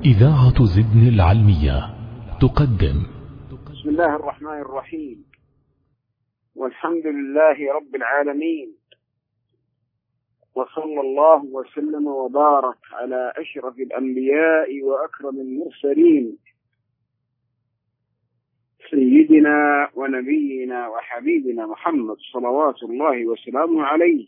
إذاعة زدن العلمية تقدم. بسم الله الرحمن الرحيم، والحمد لله رب العالمين، وصلى الله وسلم وبارك على أشرف الأنبياء وأكرم المرسلين، سيدنا ونبينا وحبيبنا محمد صلوات الله وسلامه عليه،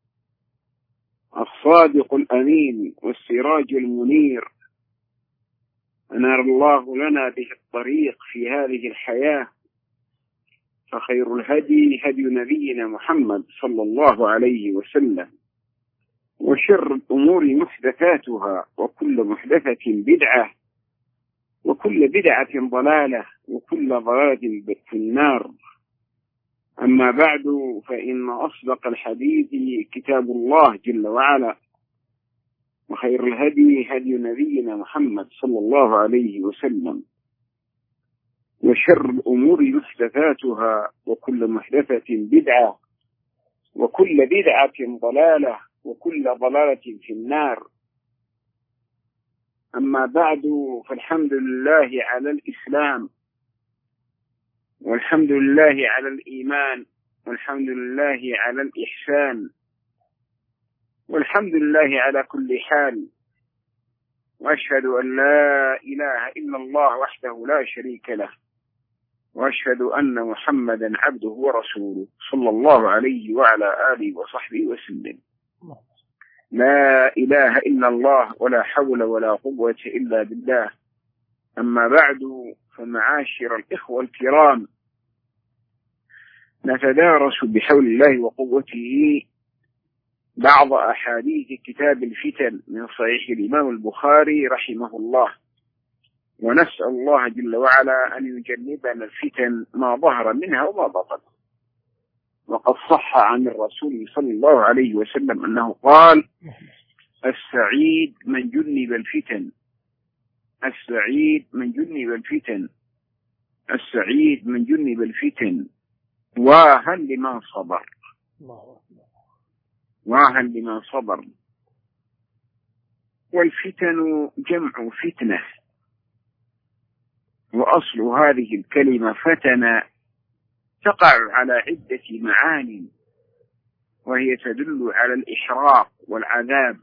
الصادق الأمين والسراج المنير، أنار الله لنا به الطريق في هذه الحياة، فخير الهدي هدي نبينا محمد صلى الله عليه وسلم، وشر الأمور محدثاتها، وكل محدثة بدعة، وكل بدعة ضلالة، وكل ضلالة في النار. أما بعد، فإن أصدق الحديث كتاب الله جل وعلا، وخير الهدي هدي نبينا محمد صلى الله عليه وسلم، وشر الأمور محدثاتها، وكل محدثة بدعة، وكل بدعة ضلالة، وكل ضلالة في النار. أما بعد، فالحمد لله على الإسلام، والحمد لله على الإيمان، والحمد لله على الإحسان، والحمد لله على كل حال. وأشهد أن لا إله إلا الله وحده لا شريك له، وأشهد أن محمدا عبده ورسوله صلى الله عليه وعلى آله وصحبه وسلم. لا إله إلا الله، ولا حول ولا قوة إلا بالله. أما بعد، فمعاشر الإخوة الكرام، نتدارس بحول الله وقوته بعض أحاديث كتاب الفتن من صحيح الإمام البخاري رحمه الله، ونسأل الله جل وعلا أن يجنبنا الفتن ما ظهر منها وما بطن. وقد صح عن الرسول صلى الله عليه وسلم أنه قال: السعيد من جنب الفتن، السعيد من جنب الفتن، السعيد من جنب الفتن، واها لمن صبر، واها لمن صبر. والفتن جمع فتنة، وأصل هذه الكلمة فتن تقع على عدة معاني، وهي تدل على الإحراق والعذاب.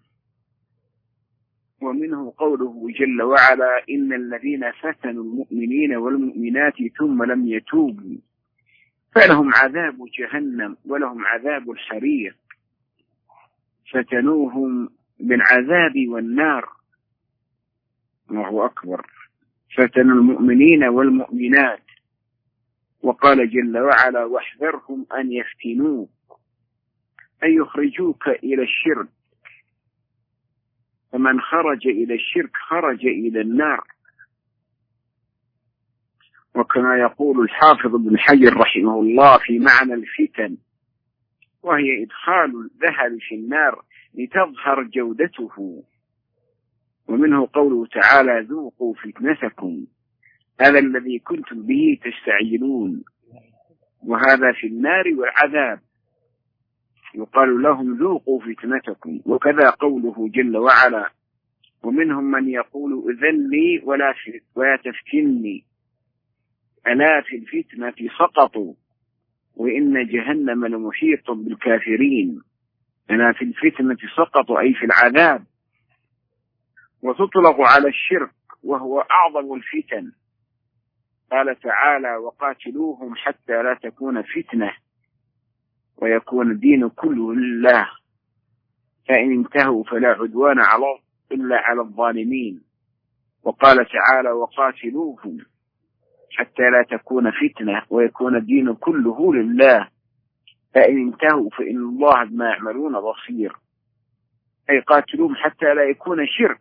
ومنه قوله جل وعلا: إن الذين فتنوا المؤمنين والمؤمنات ثم لم يتوبوا فلهم عذاب جهنم ولهم عذاب الحريق. فتنوهم بالعذاب والنار. الله أكبر. فتنوا المؤمنين والمؤمنات. وقال جل وعلا: واحذرهم أن يفتنوك، أن يخرجوك إلى الشرك، فمن خرج إلى الشرك خرج إلى النار. وكما يقول الحافظ ابن حجر رحمه الله في معنى الفتن، وهي إدخال الذهب في النار لتظهر جودته. ومنه قوله تعالى: ذوقوا فتنتكم، هذا الذي كنتم به تستعجلون، وهذا في النار والعذاب. يقال لهم: ذوقوا فتنتكم. وكذا قوله جل وعلا: ومنهم من يقول إذن لي ولا تفتني، ألا في الفتنة سقطوا، وإن جهنم لمحيط بالكافرين. ألا في الفتنة سقطوا، أي في العذاب. وتطلق على الشرك، وهو أعظم الفتن. قال تعالى: وقاتلوهم حتى لا تكون فتنة ويكون الدين كله لله، فإن انتهوا فلا عدوان إلا على الظالمين. وقال تعالى: وقاتلوهم حتى لا تكون فتنة ويكون الدين كله لله، فإن انتهوا فإن الله بما يعملون بصير. أي قاتلوهم حتى لا يكون شرك.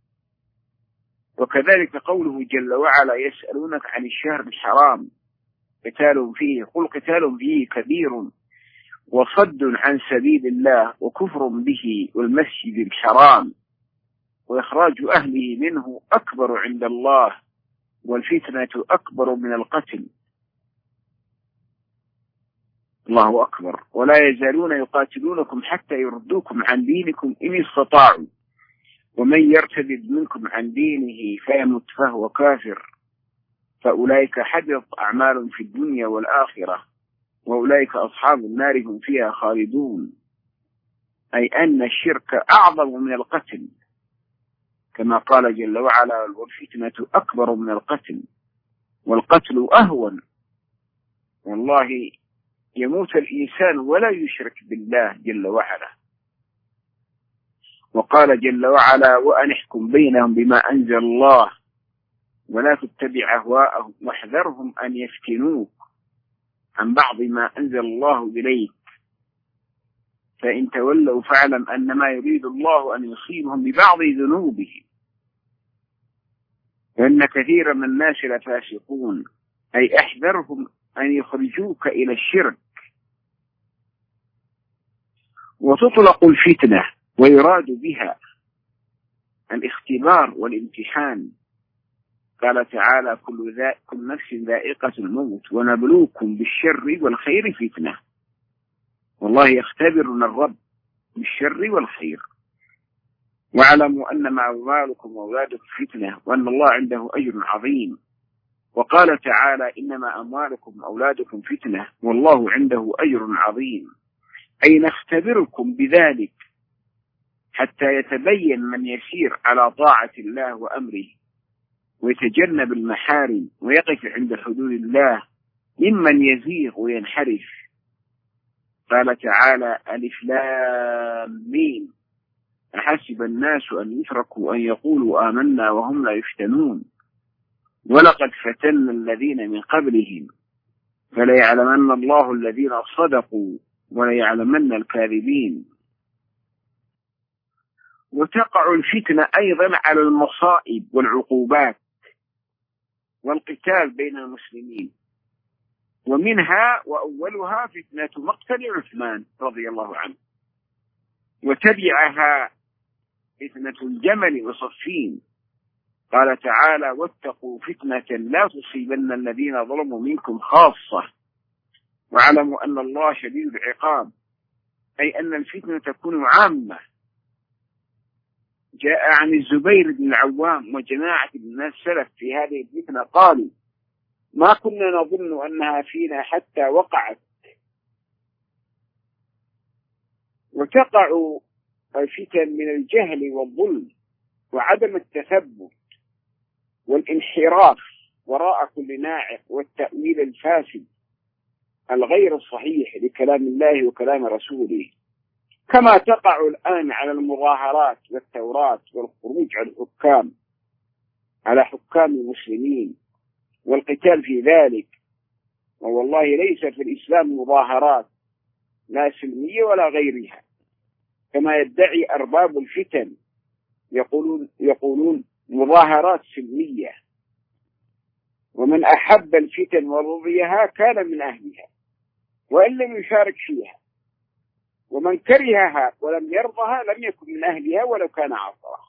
وكذلك قوله جل وعلا: يسألونك عن الشهر الحرام قتال فيه، قل قتال فيه كبير وصد عن سبيل الله وكفر به والمسجد الحرام وإخراج أهله منه أكبر عند الله والفتنة أكبر من القتل. الله أكبر. ولا يزالون يقاتلونكم حتى يردوكم عن دينكم إن استطاعوا، ومن يرتد منكم عن دينه فيمت فهو كافر فأولئك حبطت أعمال في الدنيا والآخرة وأولئك أصحاب النار هم فيها خالدون. أي أن الشرك أعظم من القتل، كما قال جل وعلا: والفتنة أكبر من القتل والقتل أهون. والله يموت الإنسان ولا يشرك بالله جل وعلا. وقال جل وعلا: وأن احكم بينهم بما أنزل الله ولا تتبع أهواءهم واحذرهم أن يفتنوك عن بعض ما أنزل الله إليك فإن تولوا فاعلم أنما يريد الله أن يصيبهم ببعض ذنوبهم وإن كثيرا من الناس لفاسقون. أي احذرهم أن يخرجوك إلى الشرك. وتطلق الفتنة ويراد بها الاختبار والامتحان. قال تعالى: كل نفس ذائقة الموت ونبلوكم بالشر والخير فتنة. والله يختبرنا الرب بالشر والخير. واعلموا أنما أموالكم وأولادكم فتنة وأن الله عنده أجر عظيم. وقال تعالى: إنما أموالكم وأولادكم فتنة والله عنده أجر عظيم. أي نختبركم بذلك حتى يتبين من يسير على طاعة الله وأمره ويتجنب المحارم ويقف عند حدود الله ممن يزيغ وينحرف. قال تعالى: ألف لام ميم أحسب الناس أن يتركوا أن يقولوا آمنا وهم لا يفتنون ولقد فتنا الذين من قبلهم فليعلمن الله الذين صدقوا وليعلمن الكاذبين. وتقع الفتنة أيضا على المصائب والعقوبات والقتال بين المسلمين، ومنها وأولها فتنة مقتل عثمان رضي الله عنه، وتبعها فتنة الجمل وصفين. قال تعالى: واتقوا فتنة لا تصيبن الذين ظلموا منكم خاصة واعلموا أن الله شديد العقاب. أي أن الفتنة تكون عامة. جاء عن الزبير بن العوام وجماعة من الناس سلف في هذه الفتنة قالوا: ما كنا نظن أنها فينا حتى وقعت. وتقع الفتن من الجهل والظلم وعدم التثبت والانحراف وراء كل ناعق والتأويل الفاسد الغير الصحيح لكلام الله وكلام رسوله، كما تقع الآن على المظاهرات والثورات والخروج على حكام المسلمين والقتال في ذلك. والله ليس في الإسلام مظاهرات لا سلمية ولا غيرها كما يدعي أرباب الفتن، يقولون مظاهرات سلمية. ومن أحب الفتن ورضيها كان من أهلها وإن لم يشارك فيها، ومن كرهها ولم يرضها لم يكن من أهلها ولو كان عصرها.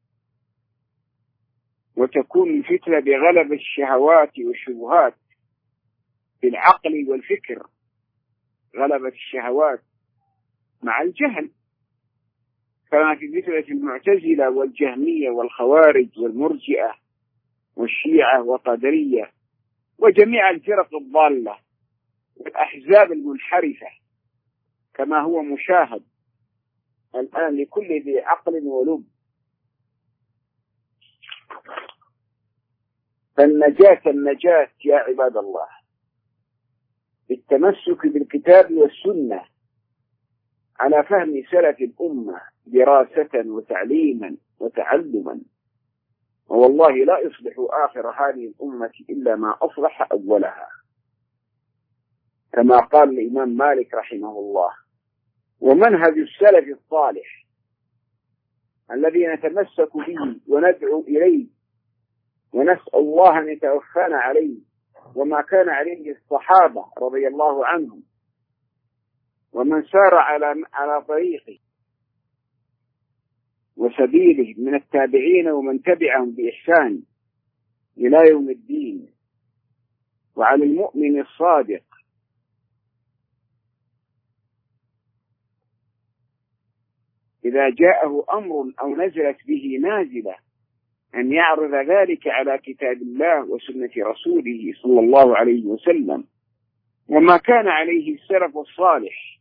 وتكون الفتنة بغلب الشهوات والشبهات بالعقل والفكر، غلبة الشهوات مع الجهل، كما في فتنة المعتزلة والجهمية والخوارج والمرجئة والشيعة والقدرية وجميع الفرق الضالة والأحزاب المنحرفة، كما هو مشاهد الآن لكل ذي عقل ولب. فالنجاة يا عباد الله بالتمسك بالكتاب والسنة على فهم سلف الأمة دراسة وتعليما وتعلما. والله لا يصلح آخر هذه الأمة إلا ما أصلح أولها، كما قال الإمام مالك رحمه الله: ومنهج السلف الصالح الذي نتمسك به وندعو إليه ونسأل الله أن يتوفانا عليه وما كان عليه الصحابة رضي الله عنهم ومن سار على طريقه وسبيله من التابعين ومن تبعهم بإحسان إلى يوم الدين. وعلى المؤمن الصادق إذا جاءه أمر أو نزلت به نازلة أن يعرض ذلك على كتاب الله وسنة رسوله صلى الله عليه وسلم وما كان عليه السلف الصالح.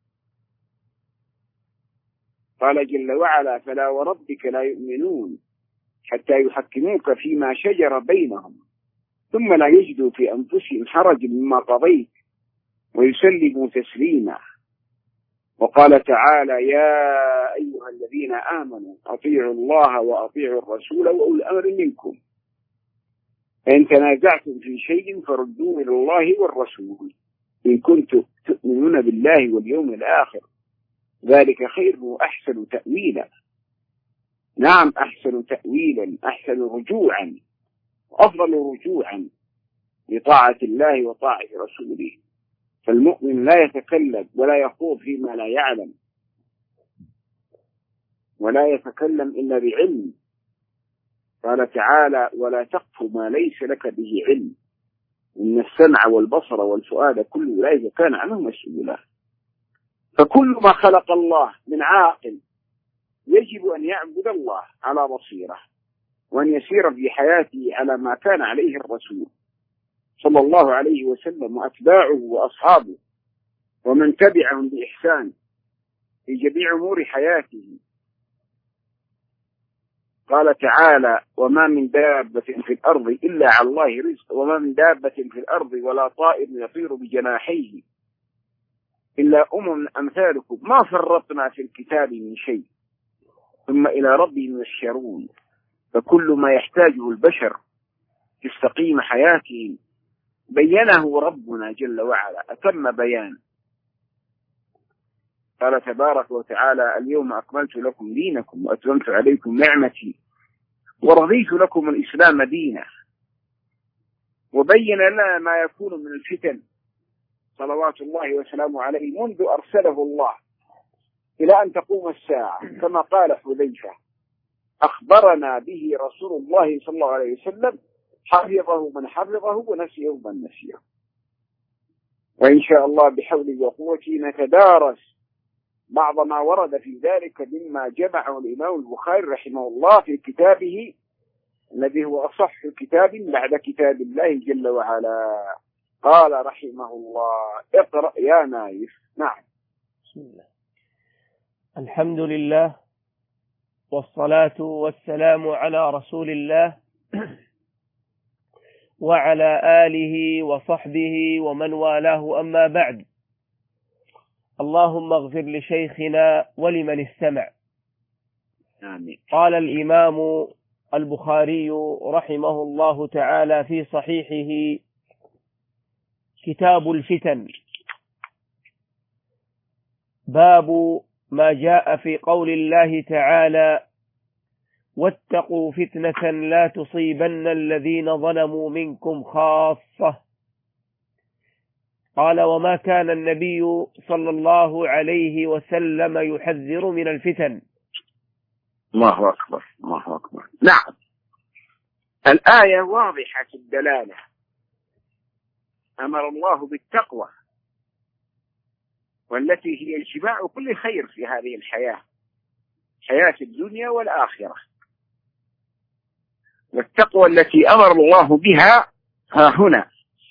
قال جل وعلا: فلا وربك لا يؤمنون حتى يحكموك فيما شجر بينهم ثم لا يجدوا في أنفسهم حرج مما قضيت ويسلموا تسليما. وقال تعالى: يا أيها الذين آمنوا أطيعوا الله وأطيعوا الرسول وأولي الأمر منكم فإن تنازعتم في شيء فردوه إلى الله والرسول إن كنتم تؤمنون بالله واليوم الآخر ذلك خير وأحسن تأويلا. نعم، أحسن تأويلا، أحسن رجوعا، أفضل رجوعا لطاعة الله وطاعة رسوله. فالمؤمن لا يتكلم ولا يخوض فيما لا يعلم ولا يتكلم إلا بعلم. قال تعالى: ولا تقف ما ليس لك به علم إن السمع والبصر والفؤاد كل أولئك كان عنه مسؤولا. فكل ما خلق الله من عاقل يجب أن يعبد الله على بصيرة وأن يسير في حياته على ما كان عليه الرسول صلى الله عليه وسلم وأتباعه وأصحابه ومن تبعهم بإحسان في جميع أمور حياته. قال تعالى: وما من دابة في الأرض إلا على الله رزق وما من دابة في الأرض ولا طائر يطير بجناحيه إلا أمثالكم ما فرطنا في الكتاب من شيء ثم إلى ربهم يحشرون. فكل ما يحتاجه البشر تستقيم حياتهم بينه ربنا جل وعلا أتم بيان. قال تبارك وتعالى: اليوم أكملت لكم دينكم وأتممت عليكم نعمتي ورضيت لكم الإسلام دينا. وبين لنا ما يكون من الفتن صلوات الله وسلامه عليه منذ أرسله الله إلى أن تقوم الساعة، كما قال حذيفة: أخبرنا به رسول الله صلى الله عليه وسلم حفظه من حفظه ونسيه من نسيه. وإن شاء الله بحوله وقوته نتدارس بعض ما ورد في ذلك مما جمعه الإمام البخاري رحمه الله في كتابه الذي هو أصح كتاب بعد كتاب الله جل وعلا. قال رحمه الله: اقرأ يا نايف. نعم. بسم الله. الحمد لله والصلاة والسلام على رسول الله وعلى آله وصحبه ومن والاه، أما بعد. اللهم اغفر لشيخنا ولمن استمع. آمين. قال الإمام البخاري رحمه الله تعالى في صحيحه: كتاب الفتن، باب ما جاء في قول الله تعالى: واتقوا فتنة لا تصيبن الذين ظلموا منكم خاصة. قال: وما كان النبي صلى الله عليه وسلم يحذر من الفتن. الله أكبر، الله أكبر. نعم، الآية واضحة الدلالة. أمر الله بالتقوى والتي هي اجتماع كل خير في هذه الحياة، حياة الدنيا والآخرة. والتقوى التي أمر الله بها ها هنا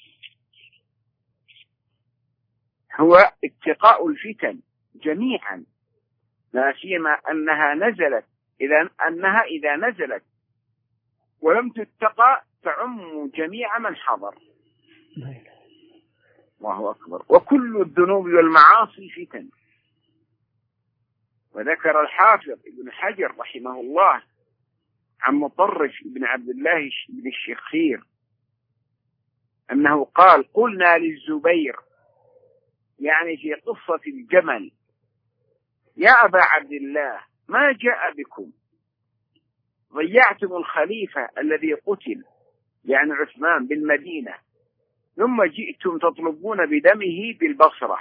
هو اتقاء الفتن جميعا، لا سيما أنها إذا نزلت ولم تتقى تعم جميع من حضر. الله أكبر. وكل الذنوب والمعاصي فتن. وذكر الحافظ ابن حجر رحمه الله عن مطرف بن عبد الله بن الشخير أنه قال: قلنا للزبير، يعني في قصة الجمل: يا أبا عبد الله، ما جاء بكم؟ ضيعتم الخليفة الذي قتل، يعني عثمان، بالمدينة، ثم جئتم تطلبون بدمه بالبصرة.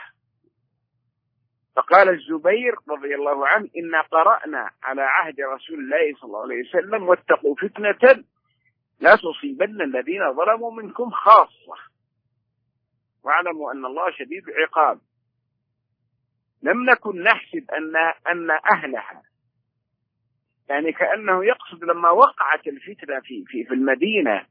فقال الزبير رضي الله عنه: إنا قرأنا على عهد رسول الله صلى الله عليه وسلم: واتقوا فتنة لا تصيبن الذين ظلموا منكم خاصة واعلموا أن الله شديد العقاب. لم نكن نحسب أن أهلها، يعني كأنه يقصد لما وقعت الفتنة في المدينة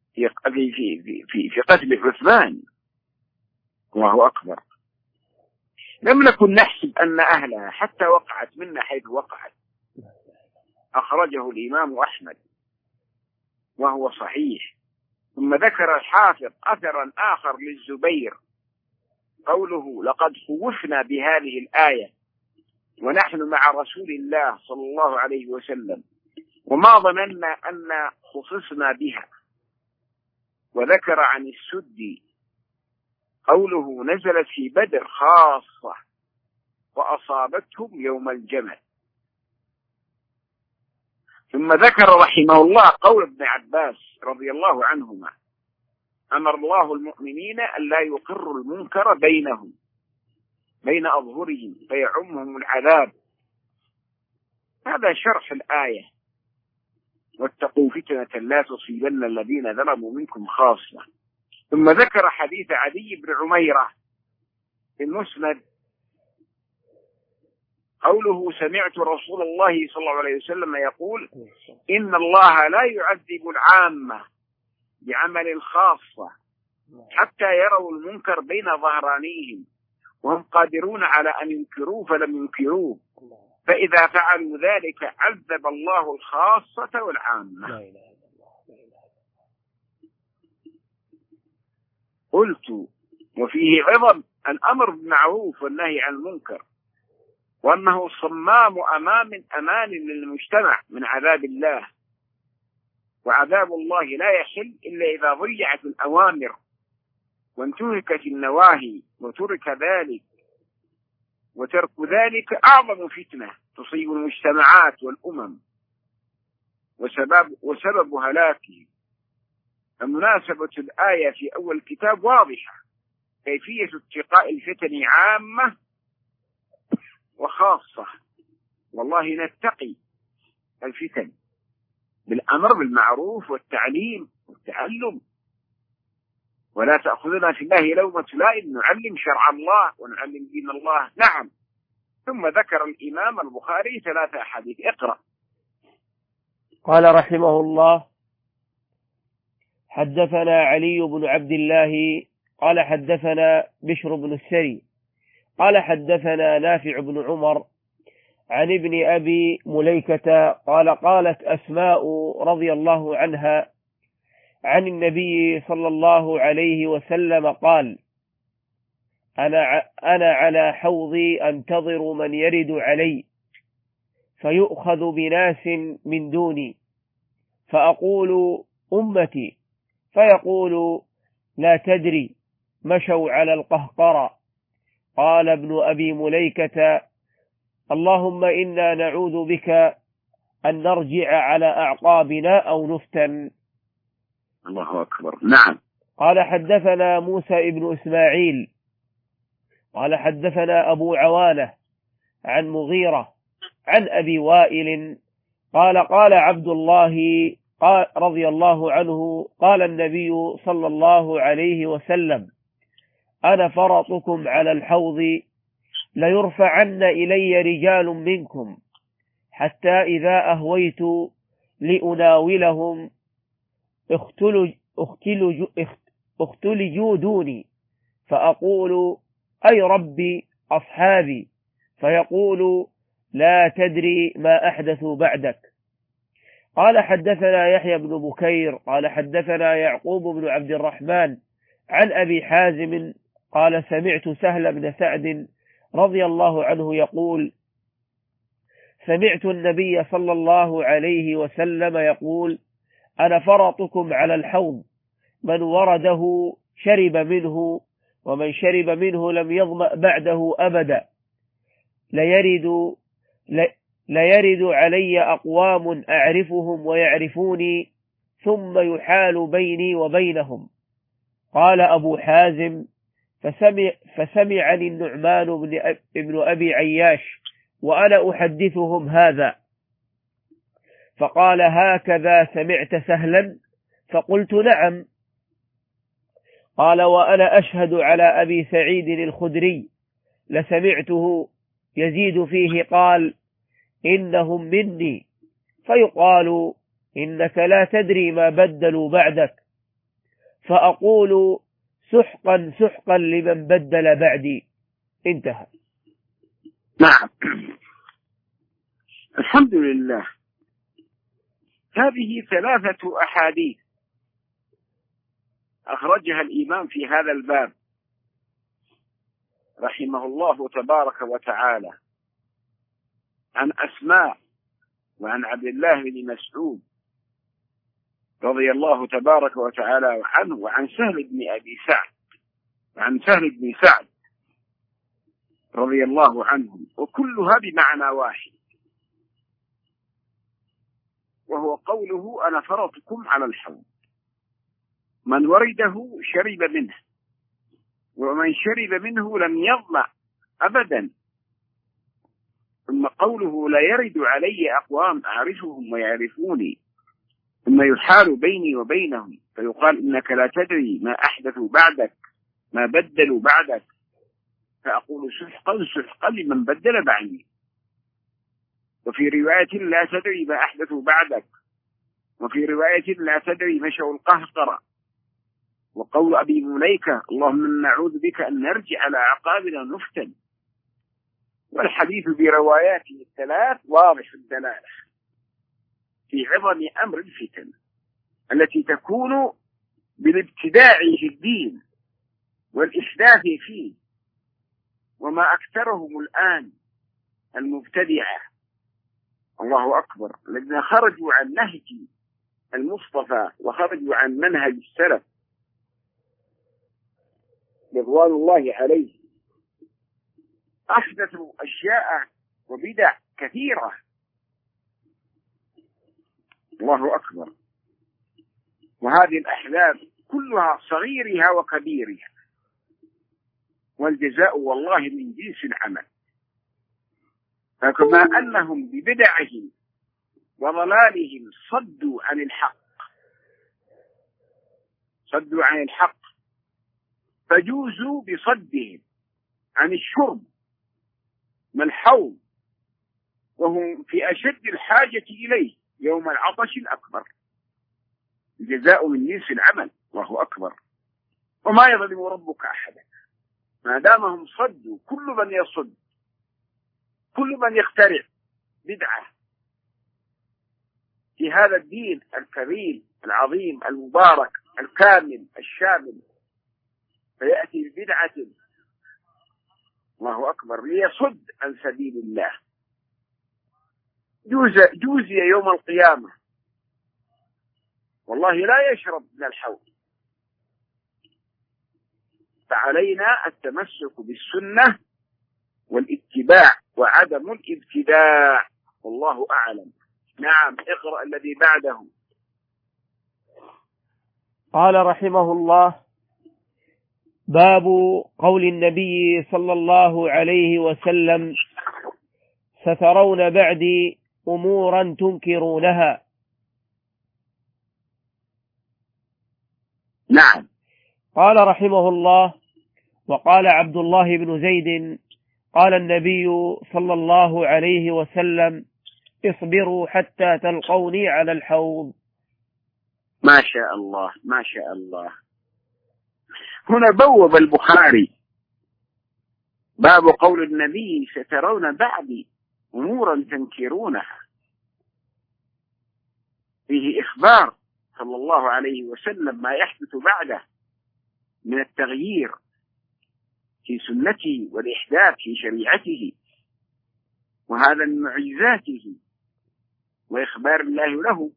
في قتل عثمان الله أكبر، لم نكن نحسب أن أهلها حتى وقعت منا حيث وقعت. أخرجه الإمام أحمد وهو صحيح. ثم ذكر الحافظ أثرا آخر للزبير قوله: لقد خوفنا بهذه الآية ونحن مع رسول الله صلى الله عليه وسلم وما ظننا أن خصصنا بها. وذكر عن السدي قوله: نزلت في بدر خاصة وأصابتهم يوم الجمل. ثم ذكر رحمه الله قول ابن عباس رضي الله عنهما: أمر الله المؤمنين أن لا يقروا المنكر بينهم بين أظهرهم فيعمهم العذاب. هذا شرح الآية: واتقوا فتنة لا تصيبن الذين ظلموا منكم خاصة. ثم ذكر حديث عدي بن عميرة في المسند قوله: سمعت رسول الله صلى الله عليه وسلم يقول: إن الله لا يعذب العامة بعمل الخاصة حتى يروا المنكر بين ظهرانيهم وهم قادرون على أن ينكروه فلم ينكروه، فإذا فعلوا ذلك عذب الله الخاصة والعامة. قلت: وفيه عظم الأمر بالمعروف والنهي عن المنكر، وأنه صمام أمان للمجتمع من عذاب الله، وعذاب الله لا يحل إلا إذا ضيعت الأوامر وانتهكت النواهي وترك ذلك، وترك ذلك أعظم فتنة تصيب المجتمعات والأمم وسبب هلاكه. فمناسبة الآية في أول الكتاب واضحة: كيفية اتقاء الفتن عامة وخاصة. والله نتقي الفتن بالأمر بالمعروف والتعليم والتعلم، ولا تأخذنا في الله لومة لائم، نعلم شرع الله ونعلم دين الله. نعم. ثم ذكر الإمام البخاري 3 أحاديث. اقرأ. قال رحمه الله: حدثنا علي بن عبد الله قال حدثنا بشر بن السري قال حدثنا نافع بن عمر عن ابن أبي مليكة قال قالت أسماء رضي الله عنها عن النبي صلى الله عليه وسلم قال: أنا على حوضي أنتظر من يرد علي فيؤخذ بناس من دوني فأقول أمتي، فيقول لا تدري، مشوا على القهقرة. قال ابن أبي مليكة: اللهم إنا نعوذ بك أن نرجع على أعقابنا أو نفتن. الله أكبر. نعم. قال حدثنا موسى ابن إسماعيل قال حدثنا أبو عوانة عن مغيرة عن أبي وائل قال قال عبد الله رضي الله عنه: قال النبي صلى الله عليه وسلم: أنا فرطكم على الحوض، ليرفعن إلي رجال منكم حتى إذا أهويت لأناولهم اختلجوا دوني، فأقول: أي ربي أصحابي، فيقول: لا تدري ما أحدثوا بعدك. قال حدثنا يحيى بن بكير قال حدثنا يعقوب بن عبد الرحمن عن أبي حازم قال: سمعت سهل بن سعد رضي الله عنه يقول: سمعت النبي صلى الله عليه وسلم يقول: أنا فرطكم على الحوض، من ورده شرب منه، ومن شرب منه لم يظمأ بعده أبدا. ليرد علي أقوام أعرفهم ويعرفوني، ثم يحال بيني وبينهم. قال أبو حازم: فسمعني النعمان بن أبي عياش وأنا أحدثهم هذا، فقال: هكذا سمعت سهلا؟ فقلت: نعم. قال: وأنا أشهد على أبي سعيد الخدري لسمعته يزيد فيه قال إنهم مني، فيقال إنك لا تدري ما بدلوا بعدك، فأقول سحقا سحقا لمن بدل بعدي. انتهى. نعم. الحمد لله. هذه 3 أحاديث أخرجها الإمام في هذا الباب رحمه الله تبارك وتعالى عن أسماء وعن عبد الله بن مسعود رضي الله تبارك وتعالى عنه، وعن سهل بن أبي سعد وعن سهل بن سعد رضي الله عنهم، وكلها بمعنى واحد، وهو قوله أنا فرطكم على الحوض، من ورده شرب منه، ومن شرب منه لم يظمأ أبدا. ثم قوله لا يرد علي أقوام أعرفهم ويعرفوني ثم يحال بيني وبينهم فيقال إنك لا تدري ما أحدثوا بعدك ما بدلوا بعدك، فأقول سحقا سحقا لمن بدل بعدي. وفي رواية لا تدري ما أحدثوا بعدك، وفي رواية لا تدري مشوا القهقرة. وقول أبي مليكة اللهم نعوذ بك أن نرجع على أعقابنا نفتن. والحديث برواياته 3 واضح الدلالة في عظم أمر الفتن التي تكون بالابتداع في الدين والإحداث فيه، وما أكثرهم الآن المبتدعة الله أكبر الذين خرجوا عن نهج المصطفى وخرجوا عن منهج السلف رضوان الله عليه، أحدثوا أشياء وبدع كثيرة الله أكبر. وهذه الأحداث كلها صغيرها وكبيرها، والجزاء والله من جنس العمل. فكما أنهم ببدعهم وضلالهم صدوا عن الحق فجوزوا بصدهم عن الشرب من الحوض، وهم في أشد الحاجة إليه يوم العطش الأكبر. الجزاء من جنس العمل الله أكبر. وما يظلم ربك أحدا ما دامهم صدوا. كل من يصد، كل من يخترع بدعة في هذا الدين الكريم العظيم المبارك الكامل الشامل، فيأتي ببدعة الله أكبر ليصد عن سبيل الله، جوزي يوم القيامة والله لا يشرب من الحوض. فعلينا التمسك بالسنة والاتباع وعدم الابتداع، والله أعلم. نعم، اقرأ الذي بعده. قال رحمه الله: باب قول النبي صلى الله عليه وسلم: سترون بعدي أمورا تنكرونها. نعم. قال رحمه الله: وقال عبد الله بن زيد: قال النبي صلى الله عليه وسلم: اصبروا حتى تلقوني على الحوض. ما شاء الله ما شاء الله. هنا بوب البخاري باب قول النبي: سترون بعدي أمورا تنكرونها، فيه إخبار صلى الله عليه وسلم ما يحدث بعده من التغيير في سنته والإحداث في شريعته، وهذا من معجزاته وإخبار الله له.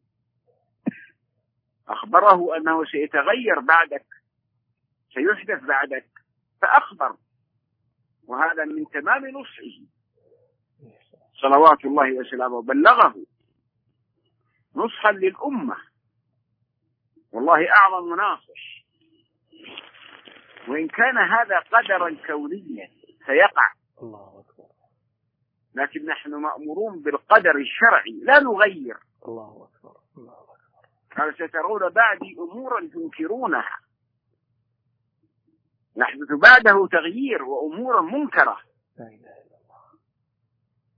أخبره أنه سيتغير بعدك، سيحدث بعدك، فأخبر، وهذا من تمام نصحه صلوات الله وسلامه. بلغه نصحا للأمة، والله أعظم ناصح. وإن كان هذا قدرا كونيا سيقع، الله أكبر، لكن نحن مأمورون بالقدر الشرعي لا نغير. الله أكبر الله أكبر. قال: سترون بعدي أمورا تنكرونها، يحدث بعده تغيير وأمور منكرة. لا إله إلا الله.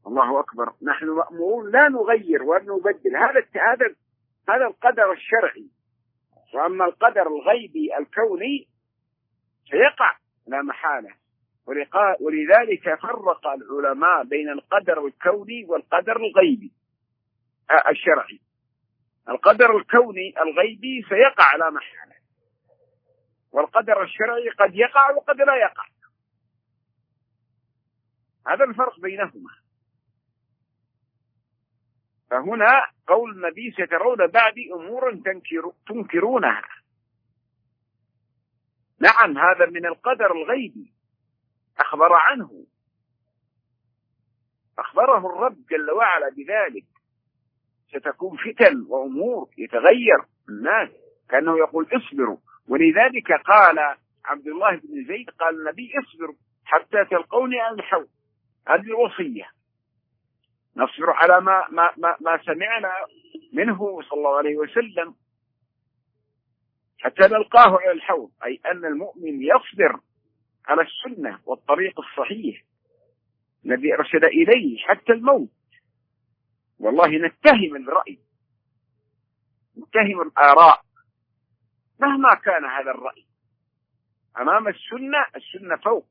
الله أكبر. نحن مأمورون لا نغير ولا نبدل، هذا القدر الشرعي. وأما القدر الغيبي الكوني سيقع لا محالة. ولذلك فرق العلماء بين القدر الكوني والقدر الغيبي الشرعي. القدر الكوني الغيبي سيقع لا محالة، والقدر الشرعي قد يقع وقد لا يقع. هذا الفرق بينهما. فهنا قول النبي سترون بعدي أمورا تنكرونها. نعم، هذا من القدر الغيبي أخبر عنه، أخبره الرب جل وعلا بذلك. ستكون فتن وأمور يتغير الناس، كأنه يقول اصبروا. ولذلك قال عبد الله بن زيد قال النبي اصبروا حتى تلقوني على الحوض. هذه الوصية، نصبر على ما سمعنا منه صلى الله عليه وسلم حتى نلقاه على الحوض، أي أن المؤمن يصبر على السنة والطريق الصحيح الذي أرشد إليه حتى الموت. والله نتهم الرأي، نتهم الآراء مهما كان هذا الرأي أمام السنة فوق.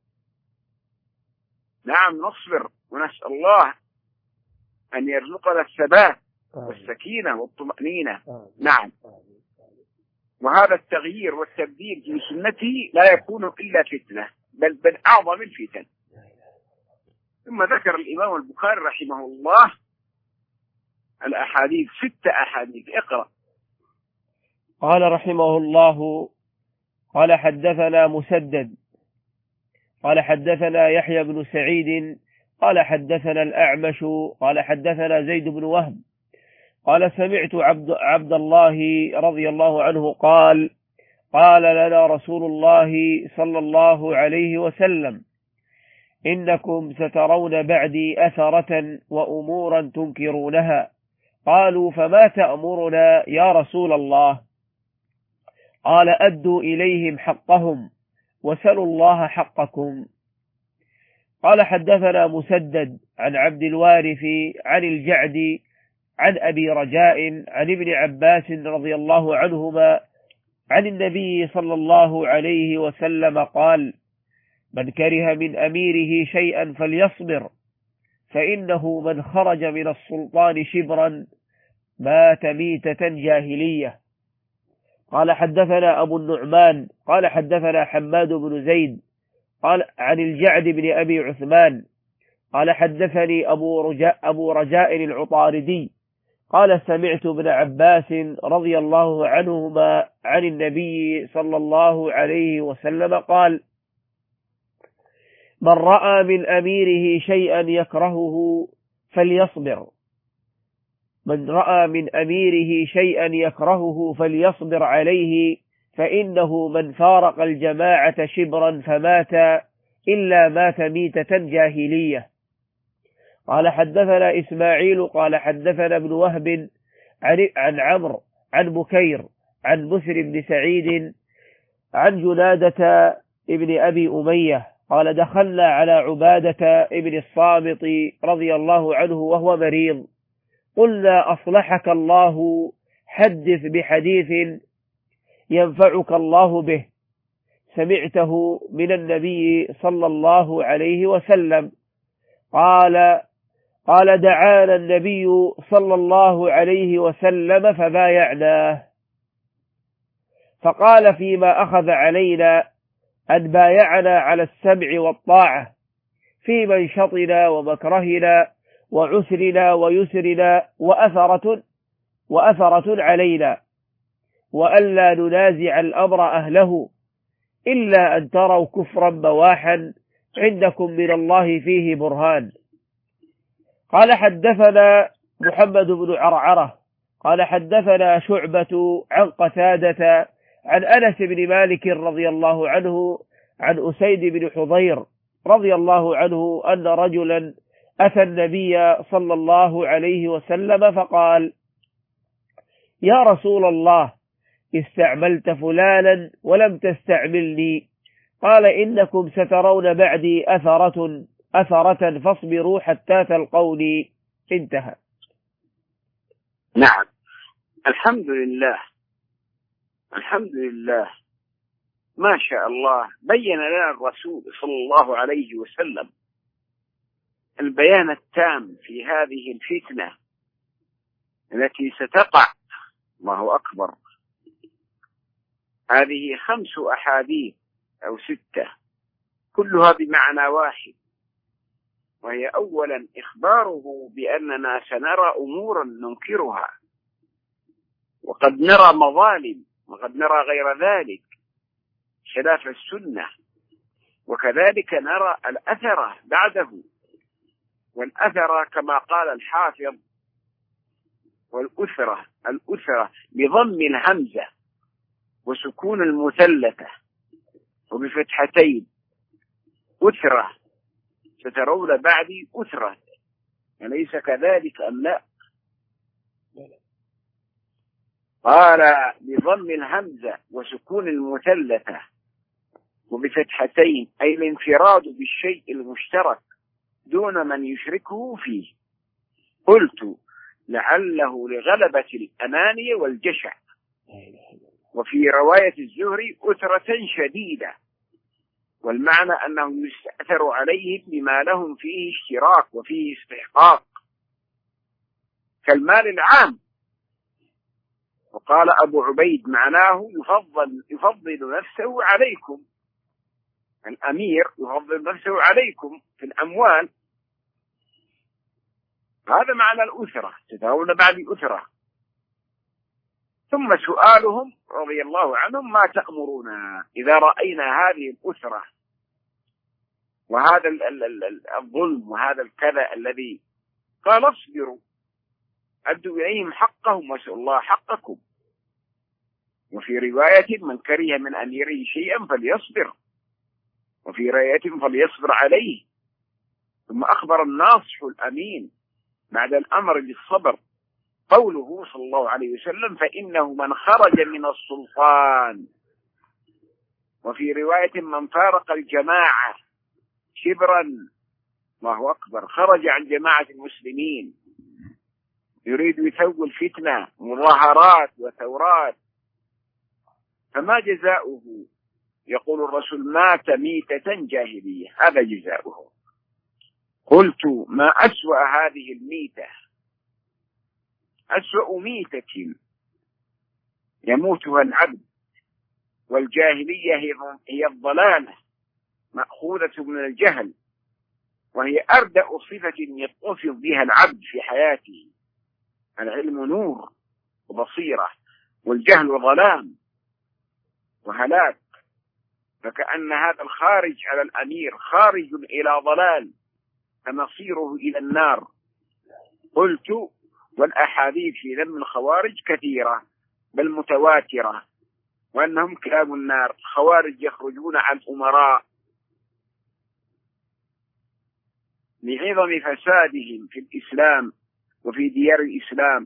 نعم نصبر ونسأل الله أن يرزقنا الثبات والسكينة والطمأنينة. نعم، وهذا التغيير والتبديل في سنته لا يكون إلا فتنة، بل أعظم الفتن. ثم ذكر الإمام البخاري رحمه الله الأحاديث 6 أحاديث. اقرأ. قال رحمه الله: قال حدثنا مسدد قال حدثنا يحيى بن سعيد قال حدثنا الأعمش قال حدثنا زيد بن وهب قال سمعت عبد الله رضي الله عنه قال: قال لنا رسول الله صلى الله عليه وسلم: إنكم سترون بعدي أثرة وأمورا تنكرونها. قالوا: فما تأمرنا يا رسول الله؟ قال: أدوا إليهم حقهم وسلوا الله حقكم. قال حدثنا مسدد عن عبد الوارث عن الجعد عن أبي رجاء عن ابن عباس رضي الله عنهما عن النبي صلى الله عليه وسلم قال: من كره من أميره شيئا فليصبر، فإنه من خرج من السلطان شبرا مات ميتة جاهلية. قال حدثنا أبو النعمان قال حدثنا حماد بن زيد قال عن الجعد بن أبي عثمان قال حدثني أبو رجاء العطاردي قال: سمعت ابن عباس رضي الله عنهما عن النبي صلى الله عليه وسلم قال: من رأى من أميره شيئا يكرهه فليصبر، من رأى من أميره شيئا يكرهه فليصبر عليه، فإنه من فارق الجماعة شبرا فمات إلا مات ميتة جاهلية. قال حدثنا إسماعيل قال حدثنا ابن وهب عن عمرو عن بكير عن بسر بن سعيد عن جنادة ابن أبي أمية قال: دخلنا على عبادة ابن الصامت رضي الله عنه وهو مريض، قلنا: أصلحك الله، حدث بحديث ينفعك الله به سمعته من النبي صلى الله عليه وسلم. قال: دعانا النبي صلى الله عليه وسلم فبايعناه، فقال: فيما أخذ علينا أن بايعنا على السمع والطاعة في منشطنا ومكرهنا وعسرنا ويسرنا وأثرة علينا، وألا ننازع الأمر أهله إلا أن تروا كفرا بواحا عندكم من الله فيه برهان. قال حدثنا محمد بن عرعرة قال حدثنا شعبة عن قتادة عن أنس بن مالك رضي الله عنه عن أسيد بن حضير رضي الله عنه أن رجلا أتى النبي صلى الله عليه وسلم فقال: يا رسول الله، استعملت فلانا ولم تستعملني. قال: إنكم سترون بعدي أثرة أثرة فاصبروا حتى تلقوني. انتهى. نعم، الحمد لله، الحمد لله، ما شاء الله. بين لنا الرسول صلى الله عليه وسلم البيان التام في هذه الفتنة التي ستقع. الله أكبر. هذه 5 أحاديث أو 6 كلها بمعنى واحد، وهي أولا إخباره بأننا سنرى أمورا ننكرها، وقد نرى مظالم، وقد نرى غير ذلك خلاف السنة، وكذلك نرى الأثر بعده. والأثر كما قال الحافظ والأثرة، الأثرة بضم الهمزة وسكون المثلثة وبفتحتين، أثرة، سترون بعدي أثرة، أليس كذلك أم لا؟ قال بضم الهمزة وسكون المثلثة وبفتحتين، أي الانفراد بالشيء المشترك دون من يشركه فيه. قلت لعله لغلبة الأنانية والجشع. وفي رواية الزهري أثرة شديدة، والمعنى أنه يستأثر عليهم بما لهم فيه اشتراك وفيه استحقاق كالمال العام. وقال أبو عبيد معناه يفضل نفسه عليكم، الأمير يفضل نفسه عليكم في الأموال. هذا معنى الأسرة، تدعون بعد أسرة. ثم سؤالهم رضي الله عنهم ما تأمرنا إذا رأينا هذه الأسرة وهذا الظلم وهذا الكذا الذي قال اصبروا، أدوا إليهم حقهم واسألوا الله حقكم. وفي رواية من كره من أميره شيئا فليصبر، وفي رواية فليصبر عليه. ثم أخبر الناصح الأمين بعد الأمر بالصبر قوله صلى الله عليه وسلم فإنه من خرج من السلطان. وفي رواية من فارق الجماعة شبرا، الله أكبر، خرج عن جماعة المسلمين، يريد يثوي الفتنة، مظاهرات وثورات، فما جزاؤه؟ يقول الرسول مات ميتة جاهلية، هذا جزاؤه. قلت ما أسوأ هذه الميتة؟ أسوأ ميتة يموتها العبد، والجاهلية هي الضلالة مأخوذة من الجهل، وهي أردأ صفة يتصف بها العبد في حياته. العلم نور وبصيرة، والجهل ظلام وهلاك. فكأن هذا الخارج على الأمير خارج إلى ضلال فمصيره إلى النار. قلت والأحاديث في ذم الخوارج كثيرة بل متواترة، وأنهم كلاب النار. الخوارج يخرجون عن أمراء لعظم فسادهم في الإسلام وفي ديار الإسلام،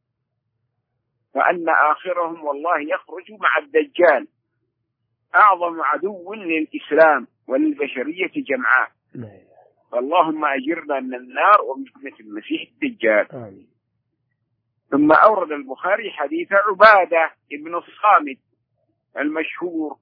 وأن آخرهم والله يخرج مع الدجال أعظم عدو للإسلام وللبشرية جمعاء. اللهم أجرنا من النار ومن فتنة المسيح الدجال. ثم أورد البخاري حديث عبادة ابن الصامت المشهور،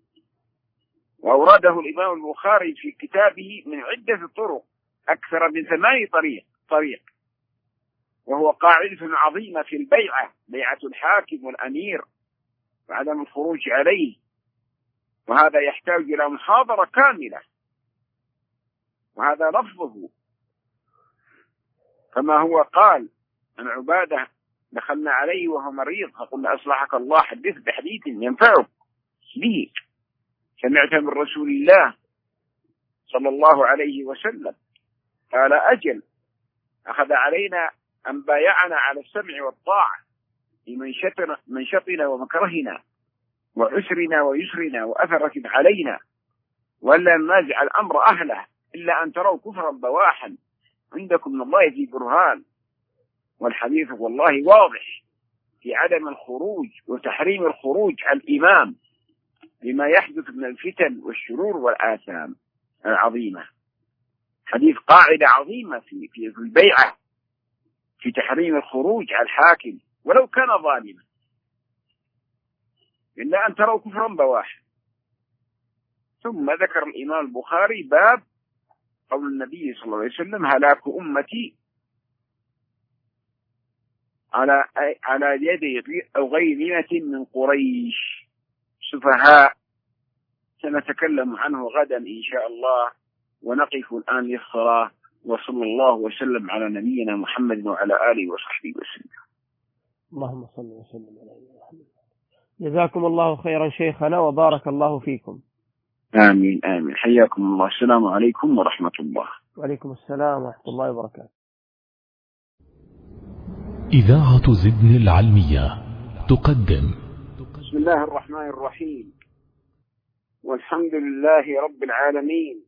وأورده الإمام البخاري في كتابه من عدة طرق، أكثر من 8 طريق، وهو قاعدة عظيمة في البيعة، بيعة الحاكم والأمير وعدم الخروج عليه، وهذا يحتاج إلى محاضرة كاملة، وهذا لفظه كما هو قال عن عبادة دخلنا عليه وهو مريض فقلنا أصلحك الله حدث بحديث ينفعك به سمعت من رسول الله صلى الله عليه وسلم. قال أجل، أخذ علينا أن بايعنا على السمع والطاعة لمنشطنا ومكرهنا وعسرنا ويسرنا وأثرة علينا، ولا ننازع الأمر أهله إلا أن تروا كفرا بواحا عندكم من الله في برهان. والحديث والله واضح في عدم الخروج وتحريم الخروج عن الإمام بما يحدث من الفتن والشرور والآثام العظيمة. حديث قاعدة عظيمة في البيعة في تحريم الخروج على الحاكم ولو كان ظالما إلا أن تروا كفرا بواحا. ثم ذكر الإمام البخاري باب قول النبي صلى الله عليه وسلم: هلاك أمتي على يد غيلمة من قريش سفهاء. سنتكلم عنه غدا إن شاء الله، ونقف الآن للصلاة، وصلى الله وسلم على نبينا محمد وعلى آله وصحبه وسلم. اللهم صل وسلم على محمد. جزاكم الله خيرا شيخنا وبارك الله فيكم. آمين آمين. حياكم الله. السلام عليكم ورحمة الله. وعليكم السلام ورحمة الله وبركاته. إذاعة زدن العلمية تقدم. بسم الله الرحمن الرحيم، والحمد لله رب العالمين،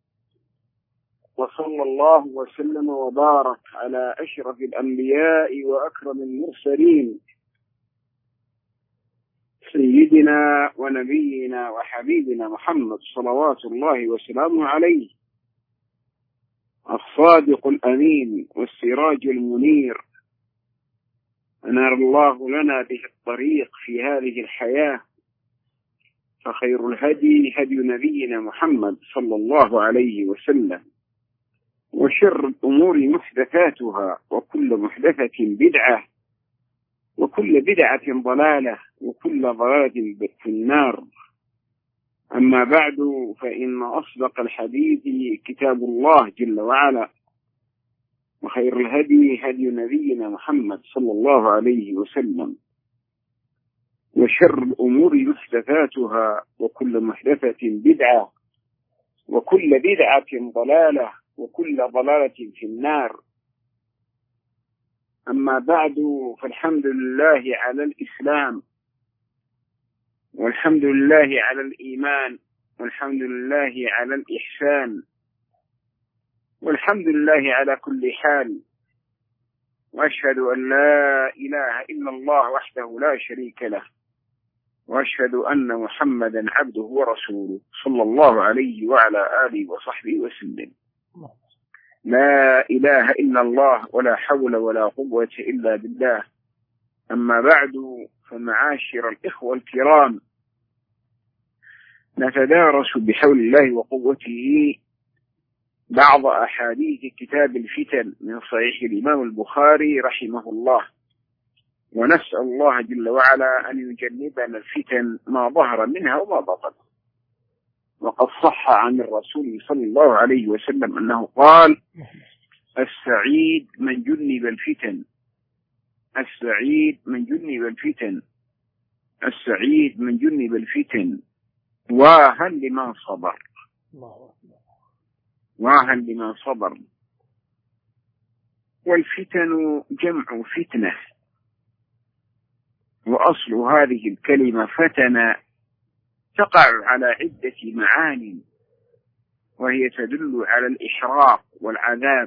وصلى الله وسلم وبارك على أشرف الأنبياء وأكرم المرسلين سيدنا ونبينا وحبيبنا محمد صلوات الله وسلامه عليه، الصادق الأمين والسراج المنير، أنار الله لنا به الطريق في هذه الحياة، فخير الهدي هدي نبينا محمد صلى الله عليه وسلم، وشر الأمور محدثاتها، وكل محدثة بدعة، وكل بدعة ضلالة، وكل ضلالة في النار. أما بعد، فإن أصدق الحديث كتاب الله جل وعلا، وخير الهدي هدي نبينا محمد صلى الله عليه وسلم، وشر الأمور محدثاتها، وكل محدثة بدعة، وكل بدعة ضلالة، وكل ضلالة في النار. أما بعد، فالحمد لله على الإسلام، والحمد لله على الإيمان، والحمد لله على الإحسان، والحمد لله على كل حال. وأشهد أن لا إله إلا الله وحده لا شريك له، وأشهد أن محمدا عبده ورسوله صلى الله عليه وعلى آله وصحبه وسلم. لا إله إلا الله، ولا حول ولا قوة إلا بالله. أما بعد، فمعاشر الإخوة الكرام، نتدارس بحول الله وقوته بعض أحاديث كتاب الفتن من صحيح الإمام البخاري رحمه الله، ونسأل الله جل وعلا أن يجنبنا الفتن ما ظهر منها وما بطن. وقد صح عن الرسول صلى الله عليه وسلم أنه قال: السعيد من جنب الفتن، السعيد من جنب الفتن، السعيد من جنب الفتن، واها لمن صبر، واها لمن صبر. والفتن جمع فتنة، وأصل هذه الكلمة فتن تقع على عدة معاني، وهي تدل على الإحراق والعذاب.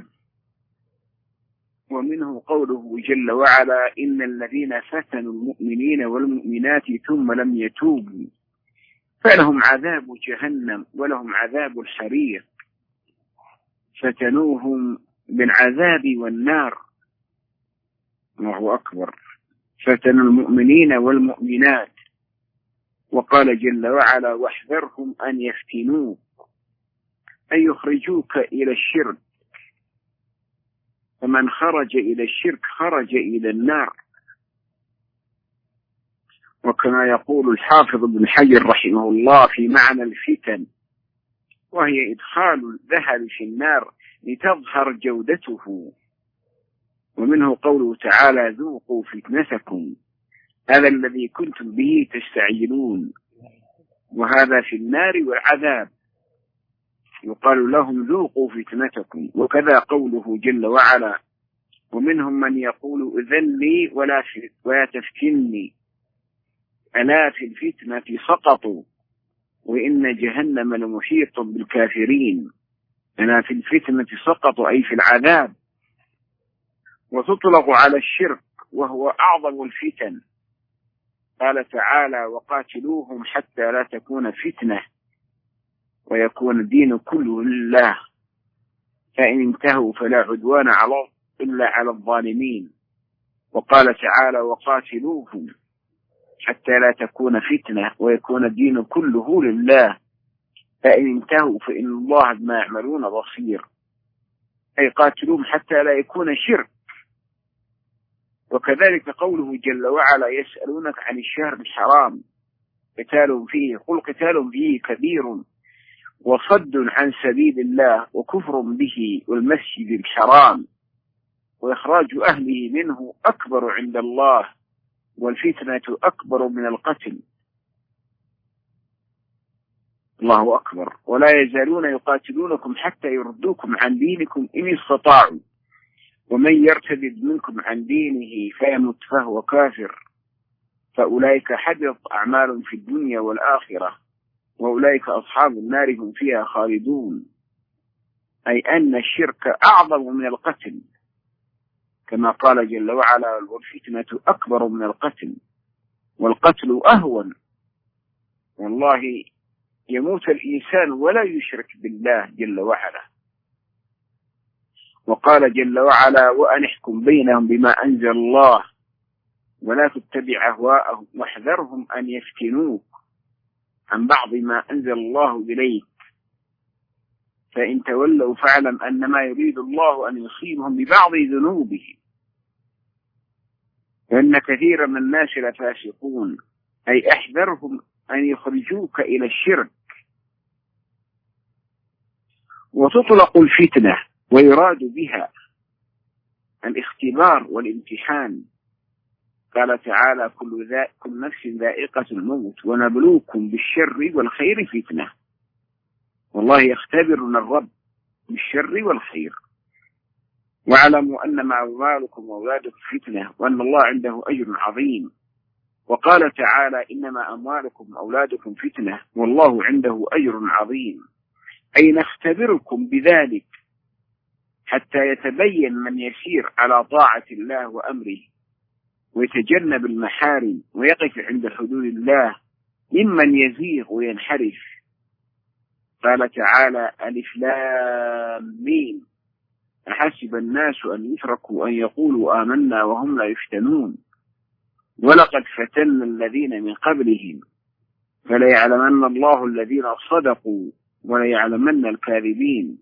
ومنه قوله جل وعلا: إن الذين فتنوا المؤمنين والمؤمنات ثم لم يتوبوا فلهم عذاب جهنم ولهم عذاب الحريق. فتنوهم بالعذاب والنار. الله أكبر. فتنوا المؤمنين والمؤمنات. وقال جل وعلا: واحذرهم أن يفتنوك، أن يخرجوك إلى الشرك، فمن خرج إلى الشرك خرج إلى النار. وكما يقول الحافظ ابن حجر رحمه الله في معنى الفتن، وهي إدخال الذهب في النار لتظهر جودته. ومنه قوله تعالى: ذوقوا فتنتكم هذا الذي كنتم به تستعجلون. وهذا في النار والعذاب، يقال لهم ذوقوا فتنتكم. وكذا قوله جل وعلا: ومنهم من يقول إذن لي ولا تفتني ألا في الفتنة سقطوا وإن جهنم لمحيط بالكافرين. ألا في الفتنة سقطوا أي في العذاب. وتطلق على الشرك وهو أعظم الفتن. قال تعالى: وقاتلوهم حتى لا تكون فتنة ويكون الدين كله لله. فإن انتهوا فلا عدوان إلا على الظالمين. وقال تعالى وقاتلوهم حتى لا تكون فتنة ويكون الدين كله لله فإن انتهوا فإن الله بما يعملون بصير، أي قاتلوهم حتى لا يكون شرك. وكذلك قوله جل وعلا يسألونك عن الشهر الحرام قتال فيه قل قتال فيه كبير وصد عن سبيل الله وكفر به والمسجد الحرام وإخراج أهله منه أكبر عند الله والفتنة أكبر من القتل. الله أكبر. ولا يزالون يقاتلونكم حتى يردوكم عن دينكم إن استطاعوا ومن يرتد منكم عن دينه فيمت فهو كافر فأولئك حبط أعمال في الدنيا والآخرة وأولئك أصحاب النار هم فيها خالدون، أي أن الشرك أعظم من القتل كما قال جل وعلا والفتنة أكبر من القتل والقتل أهون. والله يموت الإنسان ولا يشرك بالله جل وعلا. وقال جل وعلا وأن احكم بينهم بما أنزل الله ولا تتبع أهواءهم واحذرهم أن يفتنوك عن بعض ما أنزل الله إليك فإن تولوا فاعلم أنما يريد الله أن يصيبهم ببعض ذنوبهم وإن كثيرا من الناس لفاسقون، أي احذرهم أن يخرجوك إلى الشرك. وتطلق الفتنة ويراد بها الاختبار والامتحان. قال تعالى كل نفس ذائقة الموت ونبلوكم بالشر والخير فتنة. والله يختبرنا الرب بالشر والخير. واعلموا أنما أموالكم وأولادكم فتنة وأن الله عنده أجر عظيم. وقال تعالى إنما أموالكم وأولادكم فتنة والله عنده أجر عظيم، أي نختبركم بذلك حتى يتبين من يسير على طاعة الله وأمره ويتجنب المحارم ويقف عند حدود الله ممن يزيغ وينحرف. قال تعالى ألف لام ميم أحسب الناس أن يتركوا أن يقولوا آمنا وهم لا يفتنون ولقد فتنا الذين من قبلهم فليعلمن الله الذين صدقوا وليعلمن الكاذبين.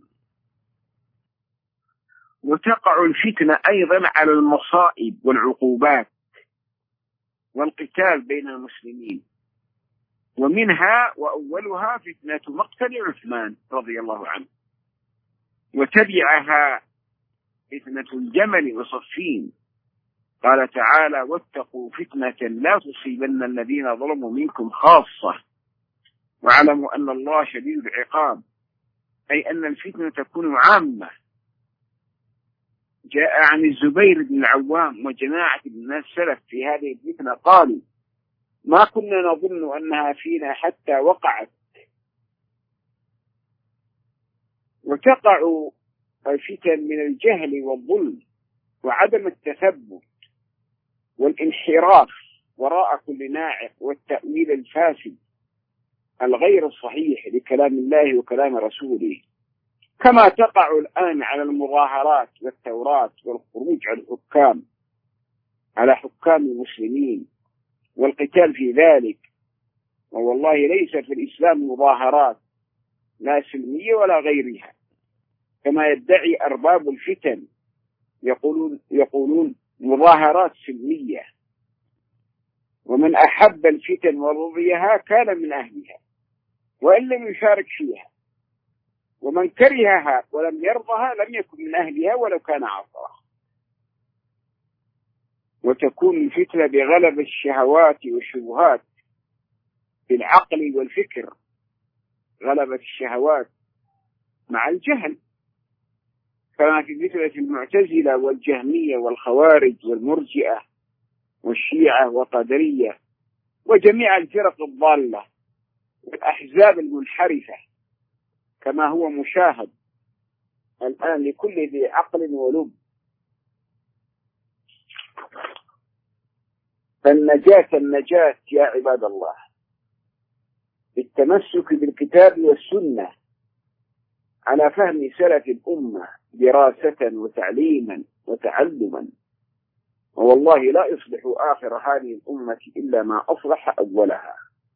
وتقع الفتنة أيضا على المصائب والعقوبات والقتال بين المسلمين، ومنها وأولها فتنة مقتل عثمان رضي الله عنه، وتبعها فتنة الجمل وصفين. قال تعالى واتقوا فتنة لا تصيبن الذين ظلموا منكم خاصة واعلموا أن الله شديد العقاب، أي أن الفتنة تكون عامة. جاء عن الزبير بن العوام وجماعة من السلف في هذه الفتنة قالوا ما كنا نظن أنها فينا حتى وقعت. وتقع الفتن من الجهل والظلم وعدم التثبت والانحراف وراء كل ناعق والتأويل الفاسد الغير الصحيح لكلام الله وكلام رسوله، كما تقع الآن على المظاهرات والثورات والخروج على حكام المسلمين والقتال في ذلك. والله ليس في الإسلام مظاهرات لا سلمية ولا غيرها كما يدعي أرباب الفتن، يقولون مظاهرات سلمية، ومن أحب الفتن ورضيها كان من أهلها وإن لم يشارك فيها، ومن كرهها ولم يرضها لم يكن من أهلها ولو كان عصرها. وتكون الفتنة بغلب الشهوات والشبهات بالعقل والفكر، غلبة الشهوات مع الجهل، كما في فتنة المعتزلة والجهمية والخوارج والمرجئة والشيعة والقدرية وجميع الفرق الضالة والأحزاب المنحرفة، كما هو مشاهد الآن لكل ذي عقل ولب. فالنجاة يا عباد الله بالتمسك بالكتاب والسنة على فهم سلف الأمة دراسة وتعليما وتعلما. والله لا يصلح آخر هذه الأمة إلا ما أصلح أولها،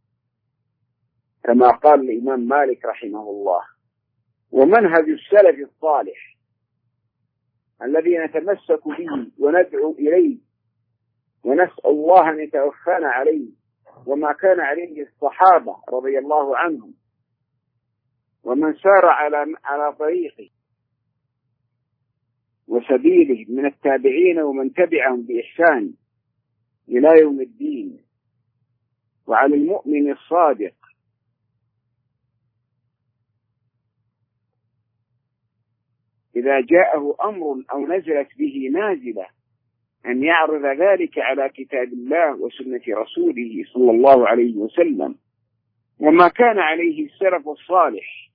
كما قال الإمام مالك رحمه الله. ومنهج السلف الصالح الذي نتمسك به وندعو إليه ونسأل الله أن يتوفانا عليه، وما كان عليه الصحابة رضي الله عنهم ومن سار على طريقه وسبيله من التابعين ومن تبعهم بإحسان إلى يوم الدين. وعلى المؤمن الصادق إذا جاءه أمر أو نزلت به نازلة أن يعرض ذلك على كتاب الله وسنة رسوله صلى الله عليه وسلم وما كان عليه السلف الصالح.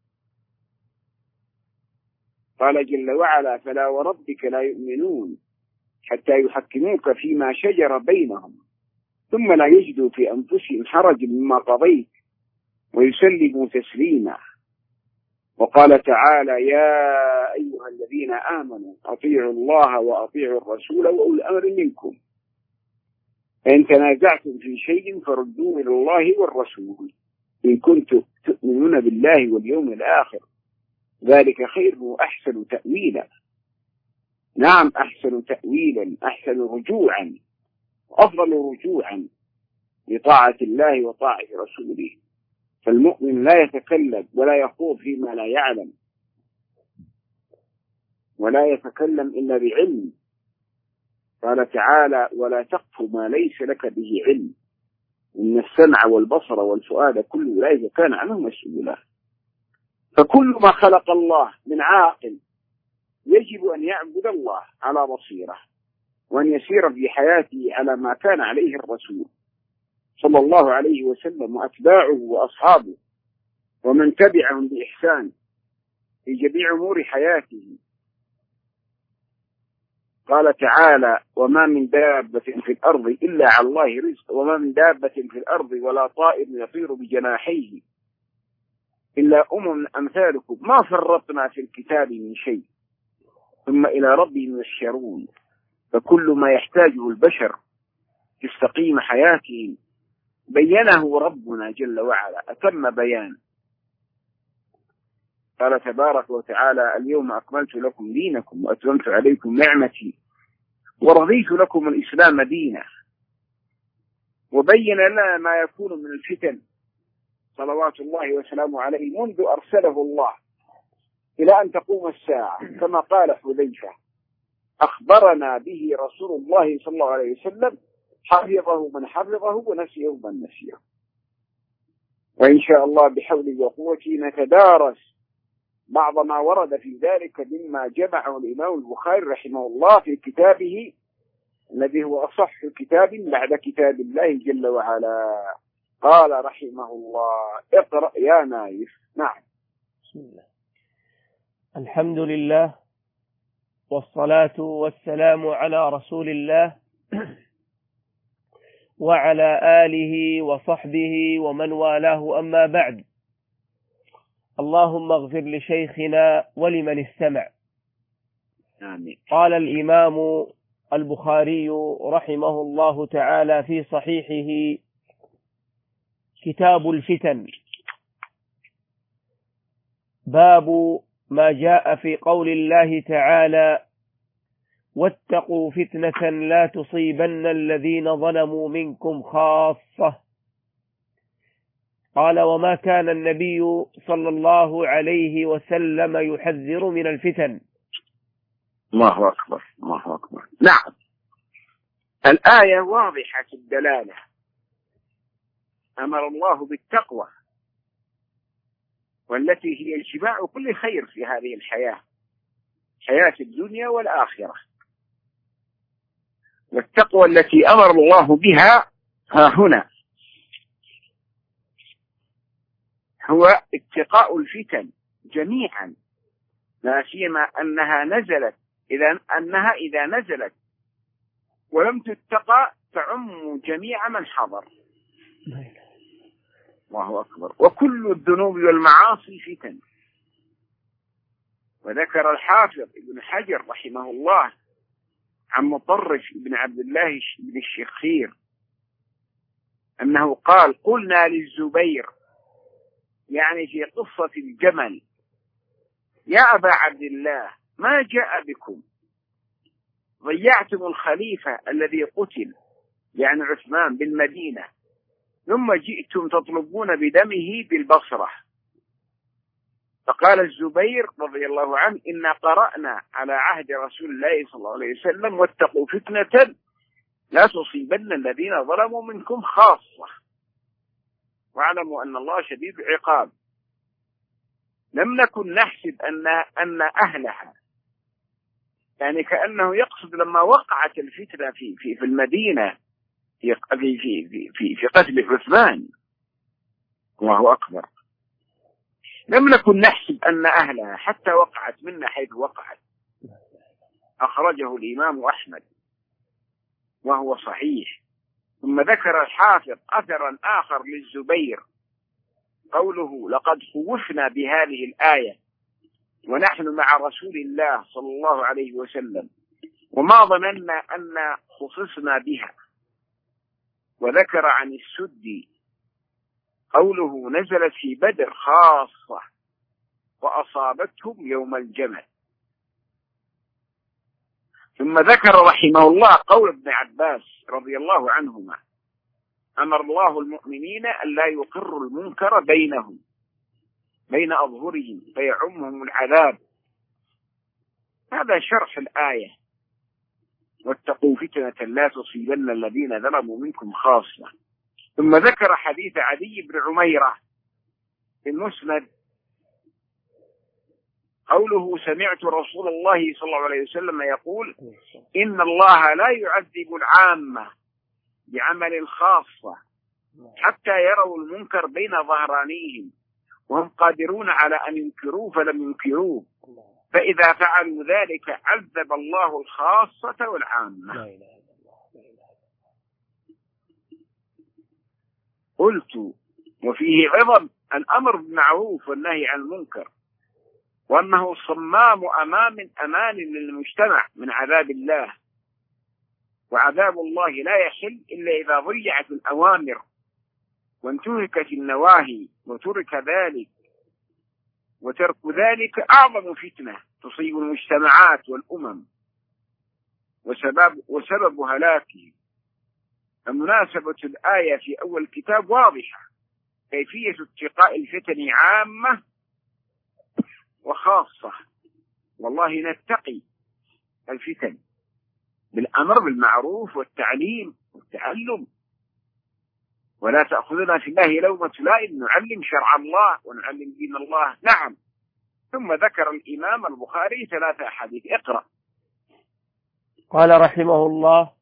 قال جل وعلا: فلا وربك لا يؤمنون حتى يحكموك فيما شجر بينهم ثم لا يجدوا في أنفسهم حرج مما قضيت ويسلموا تسليما. وقال تعالى: يا أيها الذين آمنوا أطيعوا الله وأطيعوا الرسول وأولي الأمر منكم فإن تنازعتم في شيء فردوه إلى الله والرسول إن كنتم تؤمنون بالله واليوم الآخر ذلك خير وأحسن تأويلا. نعم، أحسن تأويلا، أحسن رجوعا، أفضل رجوعا لطاعة الله وطاعة رسوله. فالمؤمن لا يتكلم ولا يخوض فيما لا يعلم، ولا يتكلم إلا بعلم. قال تعالى: ولا تقف ما ليس لك به علم إن السمع والبصر والفؤاد كل ذلك كان عنه مسؤولا. فكل ما خلق الله من عاقل يجب أن يعبد الله على بصيرة وأن يسير في حياته على ما كان عليه الرسول صلى الله عليه وسلم وأتباعه وأصحابه ومن تبعهم بإحسان في جميع أمور حياته. قال تعالى: وما من دابة في الأرض إلا على الله رزق وما من دابة في الأرض ولا طائر يطير بجناحيه إلا أمثالكم ما فرطنا في الكتاب من شيء ثم إلى ربهم يحشرون. فكل ما يحتاجه البشر تستقيم حياتهم بينه ربنا جل وعلا أتم بيان. قال تبارك وتعالى: اليوم أكملت لكم دينكم وأتممت عليكم نعمتي ورضيت لكم الإسلام دينا. وبين لنا ما يكون من الفتن صلوات الله وسلامه عليه منذ أرسله الله إلى أن تقوم الساعة، كما قال حذيفة: أخبرنا به رسول الله صلى الله عليه وسلم حفظه من حفظه ونسيه من نسيه. وإن شاء الله بحوله وقوته نتدارس بعض ما ورد في ذلك مما جمعه الإمام البخاري رحمه الله في كتابه الذي هو أصح كتاب بعد كتاب الله جل وعلا. قال رحمه الله: اقرأ يا نايف. نعم. بسم الله. الحمد لله والصلاة والسلام على رسول الله وعلى آله وصحبه ومن والاه، أما بعد. اللهم اغفر لشيخنا ولمن استمع. آمين. قال الإمام البخاري رحمه الله تعالى في صحيحه: كتاب الفتن، باب ما جاء في قول الله تعالى: واتقوا فتنة لا تصيبن الذين ظلموا منكم خاصة. قال: وما كان النبي صلى الله عليه وسلم يحذر من الفتن. الله أكبر، الله أكبر. نعم، الآية واضحة الدلالة. أمر الله بالتقوى والتي هي جماع كل خير في هذه الحياة، حياة الدنيا والآخرة. والتقوى التي أمر الله بها ها هنا هو اتقاء الفتن جميعا، لا سيما أنها إذا نزلت ولم تتقى تعم جميع من حضر. الله أكبر. وكل الذنوب والمعاصي فتن، وذكر الحافظ ابن حجر رحمه الله عن مطرف بن عبد الله بن الشخير أنه قال: قلنا للزبير، يعني في قصة الجمل: يا أبا عبد الله، ما جاء بكم؟ ضيعتم الخليفة الذي قتل، يعني عثمان، بالمدينة، ثم جئتم تطلبون بدمه بالبصرة. فقال الزبير رضي الله عنه: إنا قرأنا على عهد رسول الله صلى الله عليه وسلم: واتقوا فتنة لا تصيبن الذين ظلموا منكم خاصة واعلموا أن الله شديد العقاب. لم نكن نحسب أن أهلها، يعني كأنه يقصد لما وقعت الفتنة في المدينة في قتل عثمان، الله أكبر، لم نكن نحسب أن أهلها حتى وقعت منا حيث وقعت. أخرجه الإمام أحمد وهو صحيح. ثم ذكر الحافظ أثرا آخر للزبير قوله: لقد خوفنا بهذه الآية ونحن مع رسول الله صلى الله عليه وسلم وما ظننا أن خصصنا بها. وذكر عن السدي قوله: نزلت في بدر خاصة وأصابتهم يوم الجمل. ثم ذكر رحمه الله قول ابن عباس رضي الله عنهما: أمر الله المؤمنين أن لا يقروا المنكر بينهم بين أظهرهم فيعمهم العذاب. هذا شرح الآية: واتقوا فتنة لا تصيبن الذين ظلموا منكم خاصة. ثم ذكر حديث عدي بن عميرة في المسند قوله: سمعت رسول الله صلى الله عليه وسلم يقول: إن الله لا يعذب العامة بعمل الخاصة حتى يروا المنكر بين ظهرانيهم وهم قادرون على أن ينكروه فلم ينكروه، فإذا فعلوا ذلك عذب الله الخاصة والعامة. قلت: وفيه عظم الأمر بالمعروف والنهي عن المنكر، وأنه صمام أمان للمجتمع من عذاب الله، وعذاب الله لا يحل إلا إذا ضيعت الأوامر وانتهكت النواهي وترك ذلك، وترك ذلك أعظم فتنة تصيب المجتمعات والأمم وسبب هلاكه. فمناسبة الآية في أول الكتاب واضحة: كيفية اتقاء الفتن عامة وخاصة. والله نتقي الفتن بالأمر بالمعروف والتعليم والتعلم، ولا تأخذنا في الله لومة لائم، نعلم شرع الله ونعلم دين الله. نعم. ثم ذكر الإمام البخاري 3 أحاديث. اقرأ. قال رحمه الله: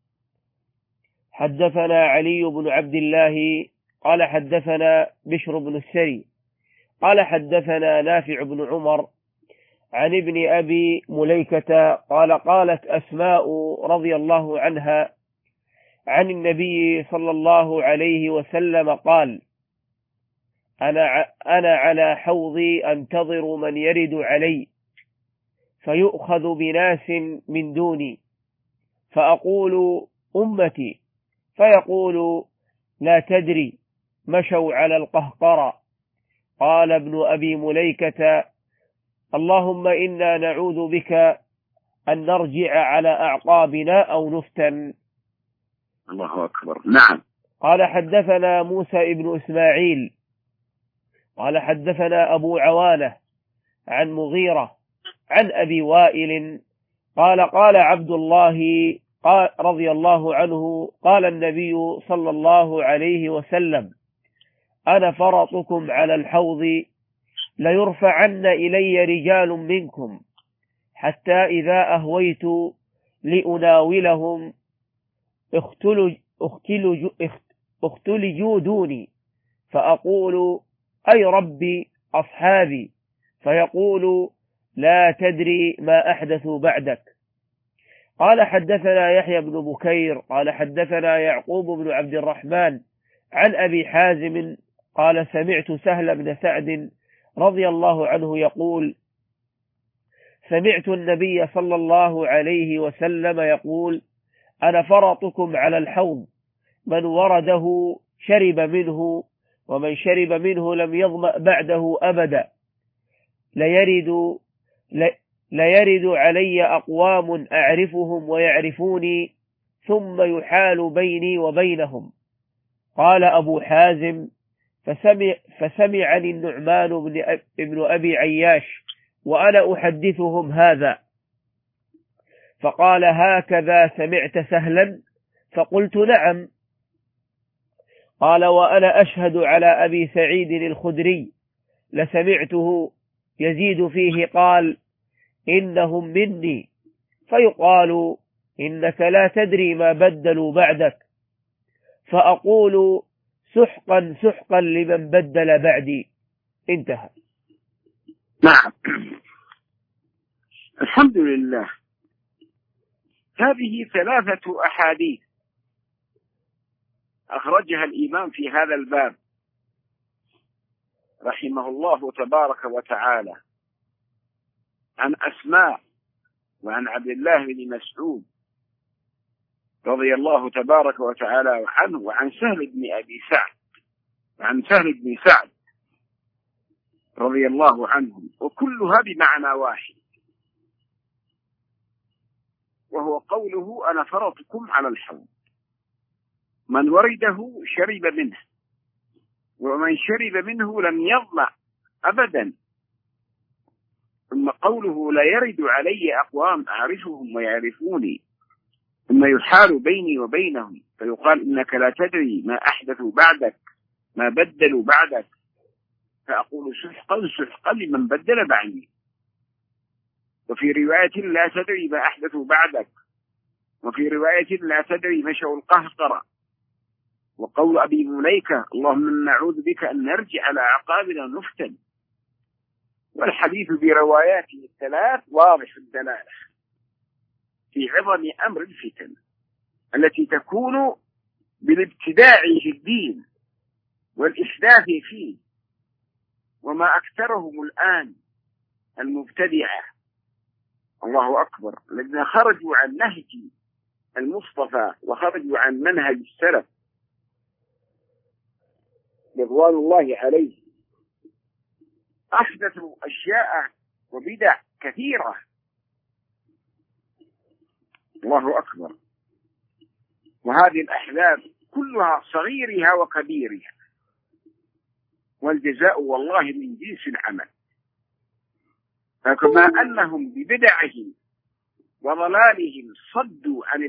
حدثنا علي بن عبد الله قال حدثنا بشر بن السري قال حدثنا نافع بن عمر عن ابن أبي مليكة قال: قالت أسماء رضي الله عنها عن النبي صلى الله عليه وسلم قال: أنا على حوضي أنتظر من يرد علي فيؤخذ بناس من دوني فأقول: أمتي، فيقول: لا تدري، مشوا على القهقرى. قال ابن أبي مليكة: اللهم إنا نعوذ بك أن نرجع على أعقابنا أو نفتن. الله أكبر. نعم. قال حدثنا موسى ابن إسماعيل قال حدثنا أبو عوانة عن مغيرة عن أبي وائل قال: قال عبد الله رضي الله عنه: قال النبي صلى الله عليه وسلم: أنا فرطكم على الحوض، ليرفعن إلي رجال منكم حتى إذا أهويت لأناولهم اختلجوا دوني، فأقول: أي ربي أصحابي، فيقول: لا تدري ما أحدثوا بعدك. قال حدثنا يحيى بن بكير قال حدثنا يعقوب بن عبد الرحمن عن أبي حازم قال: سمعت سهل بن سعد رضي الله عنه يقول: سمعت النبي صلى الله عليه وسلم يقول: أنا فرطكم على الحوض، من ورده شرب منه، ومن شرب منه لم يظمأ بعده أبدا. ليرد علي أقوام أعرفهم ويعرفوني، ثم يحال بيني وبينهم. قال أبو حازم: فسمعني النعمان بن أبي عياش وأنا أحدثهم هذا، فقال: هكذا سمعت سهلا؟ فقلت: نعم. قال: وأنا أشهد على أبي سعيد الخدري لسمعته يزيد فيه، قال: إنهم مني، فيقال: إنك لا تدري ما بدلوا بعدك، فأقول: سحقا سحقا لمن بدل بعدي. انتهى. نعم. الحمد لله. هذه 3 أحاديث أخرجها الإمام في هذا الباب رحمه الله تبارك وتعالى، عن أسماء وعن عبد الله بن مسعود رضي الله تبارك وتعالى عنه، وعن سهل بن أبي سعد، وعن سهل بن سعد رضي الله عنهم، وكلها بمعنى واحد، وهو قوله: أنا فرطكم على الحوض، من ورده شرب منه، ومن شرب منه لم يظمأ أبدا. ثم قوله: لا يرد علي أقوام أعرفهم ويعرفوني، ثم يحال بيني وبينهم، فيقال: إنك لا تدري ما أحدثوا بعدك، ما بدلوا بعدك، فأقول: سحقا سحقا لمن بدل بعدي. وفي رواية: لا تدري ما أحدثوا بعدك، وفي رواية: لا تدري مشوا القهقرة. وقول أبي مليكة: اللهم نعوذ بك أن نرجع على أعقابنا نفتن. والحديث برواياته 3 واضح الدلالة في عظم أمر الفتن التي تكون بالابتداع في الدين والإحداث فيه، وما أكثرهم الآن المبتدعة، الله أكبر، الذين خرجوا عن نهج المصطفى وخرجوا عن منهج السلف رضوان الله عليه، أحدثوا أشياء وبدع كثيرة، الله أكبر. وهذه الأحداث كلها صغيرها وكبيرها، والجزاء والله من جنس العمل. فكما أنهم ببدعهم وضلالهم صدوا عن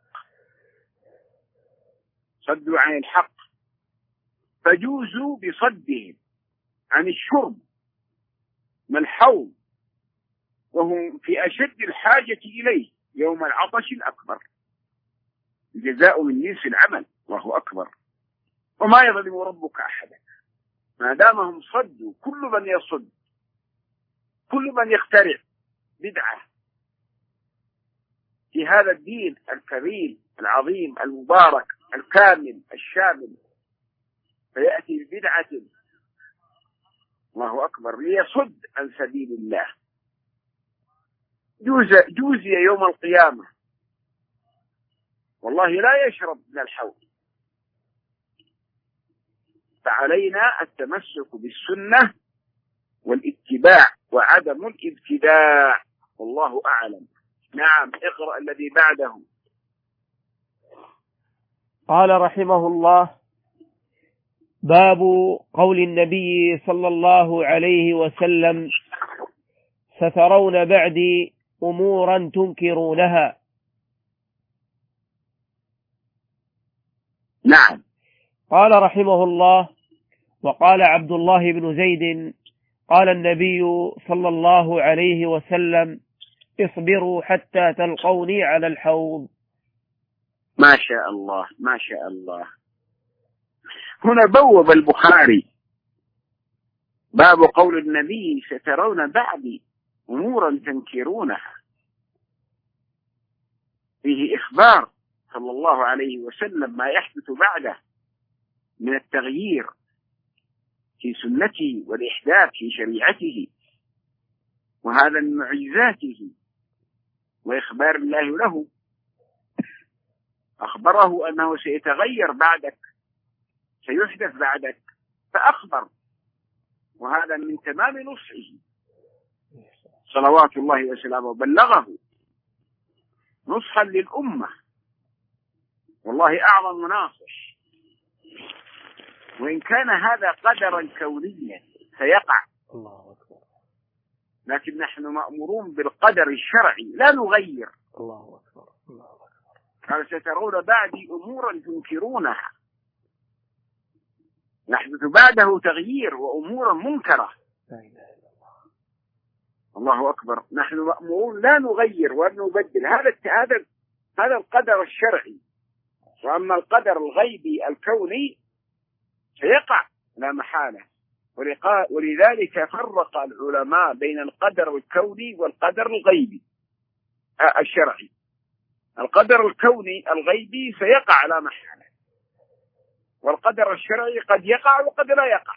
الحق، فجوزوا بصدهم عن الشرب من الحوض، وهم في أشد الحاجة إليه يوم العطش الأكبر. الجزاء من جنس العمل، الله أكبر. وما يظلم ربك أحدا، ما دامهم صدوا. كل من يصد، كل من يخترع بدعة في هذا الدين الكريم العظيم المبارك الكامل الشامل، فيأتي ببدعة، الله أكبر، ليصد عن سبيل الله، جوزي يوم القيامة والله لا يشرب من الحوض. فعلينا التمسك بالسنة والاتباع وعدم الابتداع، والله أعلم. نعم، اقرأ الذي بعده. قال رحمه الله: باب قول النبي صلى الله عليه وسلم: سترون بعدي أمورا تنكرونها. نعم. قال رحمه الله: وقال عبد الله بن زيد: قال النبي صلى الله عليه وسلم: اصبروا حتى تلقوني على الحوض. ما شاء الله، ما شاء الله. هنا بوب البخاري باب قول النبي: سترون بعدي أمورا تنكرونها، فيه إخبار صلى الله عليه وسلم ما يحدث بعده من التغيير في سنته والإحداث في شريعته. وهذا من معجزاته وإخبار الله له، أخبره أنه سيتغير بعدك، سيحدث بعدك، فأخبر، وهذا من تمام نصحه صلوات الله وسلامه، وبلغه نصحا للأمة، والله أعظم ناصح. وإن كان هذا قدرا كونيا سيقع، لكن نحن مأمورون بالقدر الشرعي لا نغير. الله أكبر، الله أكبر. قال سترون بعدي أمورا تنكرونها، يحدث بعده تغيير وأمور منكرة. لا إله إلا الله. الله أكبر. نحن مأمورون لا نغير ولا نبدل، هذا القدر الشرعي. وأما القدر الغيبي الكوني سيقع لا محالة. ولذلك فرق العلماء بين القدر الكوني والقدر الغيبي الشرعي. القدر الكوني الغيبي سيقع لا محالة، والقدر الشرعي قد يقع وقد لا يقع.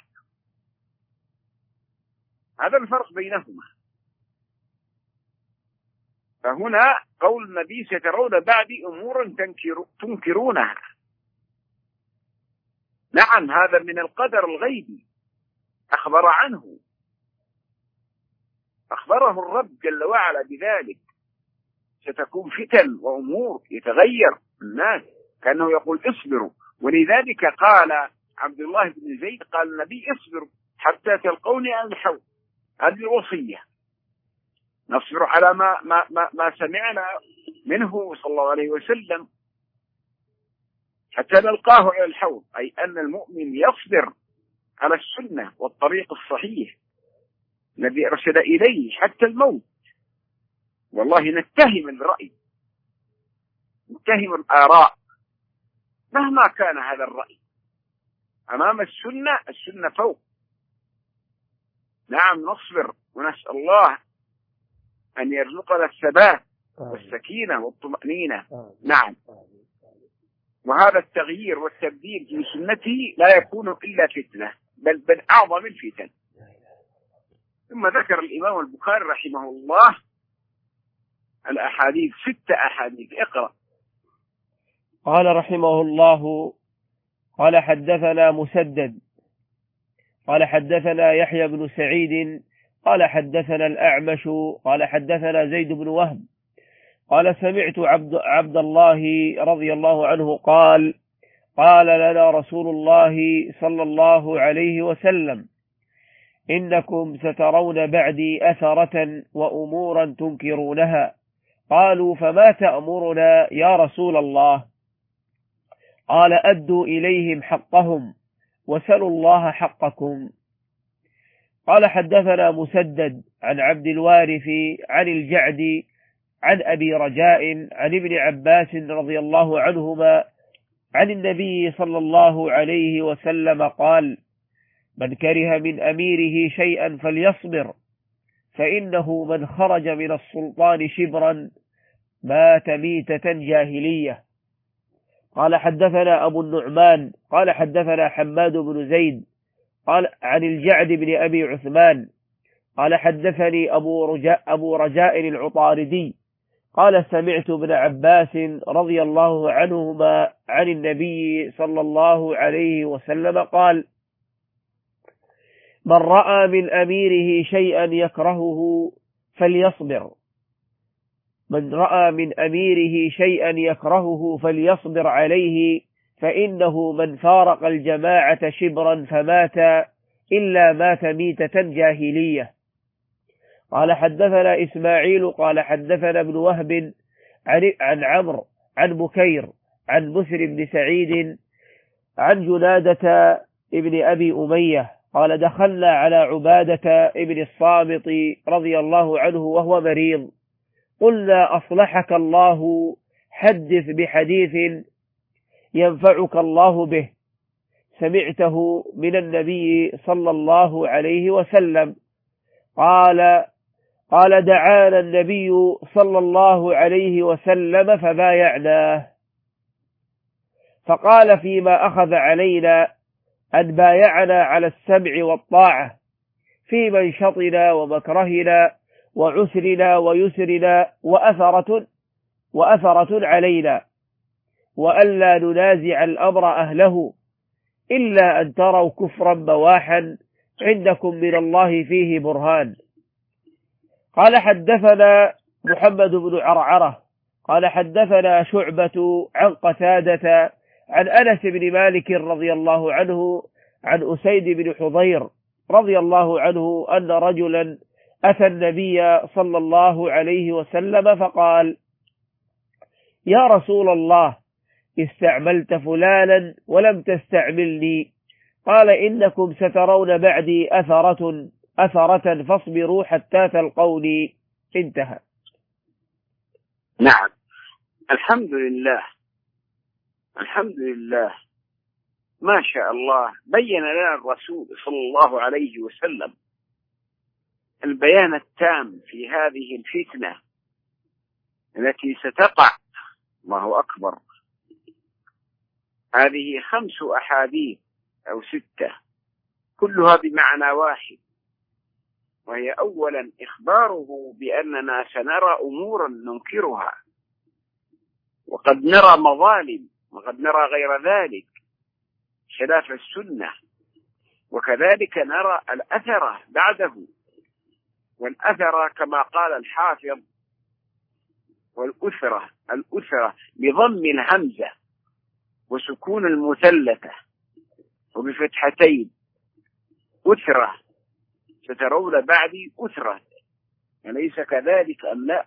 هذا الفرق بينهما. فهنا قول النبي سترون بعدي أمورا تنكرونها، نعم هذا من القدر الغيبي، أخبر عنه، أخبره الرب جل وعلا بذلك. ستكون فتن وأمور يتغير الناس، كأنه يقول اصبروا. ولذلك قال عبد الله بن زيد، قال النبي اصبروا حتى تلقوني على الحوض. هذه الوصية، نصبر على ما سمعنا منه صلى الله عليه وسلم حتى نلقاه على الحوض، أي أن المؤمن يصبر على السنة والطريق الصحيح الذي أرشد إليه حتى الموت. والله نتهم الرأي، نتهم الآراء مهما كان هذا الرأي أمام السنة فوق. نعم نصبر ونسأل الله أن يرزقنا الثبات والسكينة والطمأنينة. نعم. وهذا التغيير والتبديل في سنته لا يكون إلا فتنة، بل أعظم الفتن. ثم ذكر الإمام البخاري رحمه الله الأحاديث، 6 أحاديث. اقرأ. قال رحمه الله: قال حدثنا مسدد قال حدثنا يحيى بن سعيد قال حدثنا الأعمش قال حدثنا زيد بن وهب قال سمعت عبد الله رضي الله عنه قال: قال لنا رسول الله صلى الله عليه وسلم: إنكم سترون بعدي أثرة وأمورا تنكرونها. قالوا: فما تأمرنا يا رسول الله؟ قال: أدوا إليهم حقهم وسلوا الله حقكم. قال حدثنا مسدد عن عبد الوارث عن الجعد عن أبي رجاء عن ابن عباس رضي الله عنهما عن النبي صلى الله عليه وسلم قال: من كره من أميره شيئا فليصبر، فإنه من خرج من السلطان شبرا مات ميتة جاهلية. قال حدثنا أبو النعمان قال حدثنا حماد بن زيد قال عن الجعد بن أبي عثمان قال حدثني أبو رجاء العطاردي قال: سمعت ابن عباس رضي الله عنهما عن النبي صلى الله عليه وسلم قال: من رأى من أميره شيئا يكرهه فليصبر، من رأى من أميره شيئا يكرهه فليصبر عليه، فإنه من فارق الجماعة شبرا فمات إلا مات ميتة جاهلية. قال حدثنا إسماعيل قال حدثنا ابن وهب عن عمرو عن بكير عن بسر بن سعيد عن جنادة ابن أبي أمية قال: دخلنا على عبادة ابن الصامت رضي الله عنه وهو مريض، قلنا: أصلحك الله، حدث بحديث ينفعك الله به سمعته من النبي صلى الله عليه وسلم. قال: دعانا النبي صلى الله عليه وسلم فبايعناه، فقال: فيما أخذ علينا أن بايعنا على السمع والطاعة في منشطنا ومكرهنا، وعسرنا ويسرنا وأثرة علينا، وألا ننازع الأمر أهله إلا أن تروا كفرا بواحا عندكم من الله فيه برهان. قال حدثنا محمد بن عرعرة قال حدثنا شعبة عن قتادة عن أنس بن مالك رضي الله عنه عن أسيد بن حضير رضي الله عنه أن رجلا أتى النبي صلى الله عليه وسلم فقال: يا رسول الله، استعملت فلانا ولم تستعملني. قال: إنكم سترون بعدي أثرة فاصبروا حتى تلقوني. انتهى. نعم، الحمد لله، الحمد لله، ما شاء الله. بين لنا الرسول صلى الله عليه وسلم البيان التام في هذه الفتنة التي ستقع. الله أكبر. هذه 5 أحاديث أو 6 كلها بمعنى واحد، وهي أولا إخباره بأننا سنرى أمورا ننكرها، وقد نرى مظالم، وقد نرى غير ذلك خلاف السنة، وكذلك نرى الأثرة بعده. والأثرة كما قال الحافظ الأثرة بضم الهمزة وسكون المثلثة وبفتحتين، أثرة، سترون بعدي أثرة، أليس كذلك أم لا؟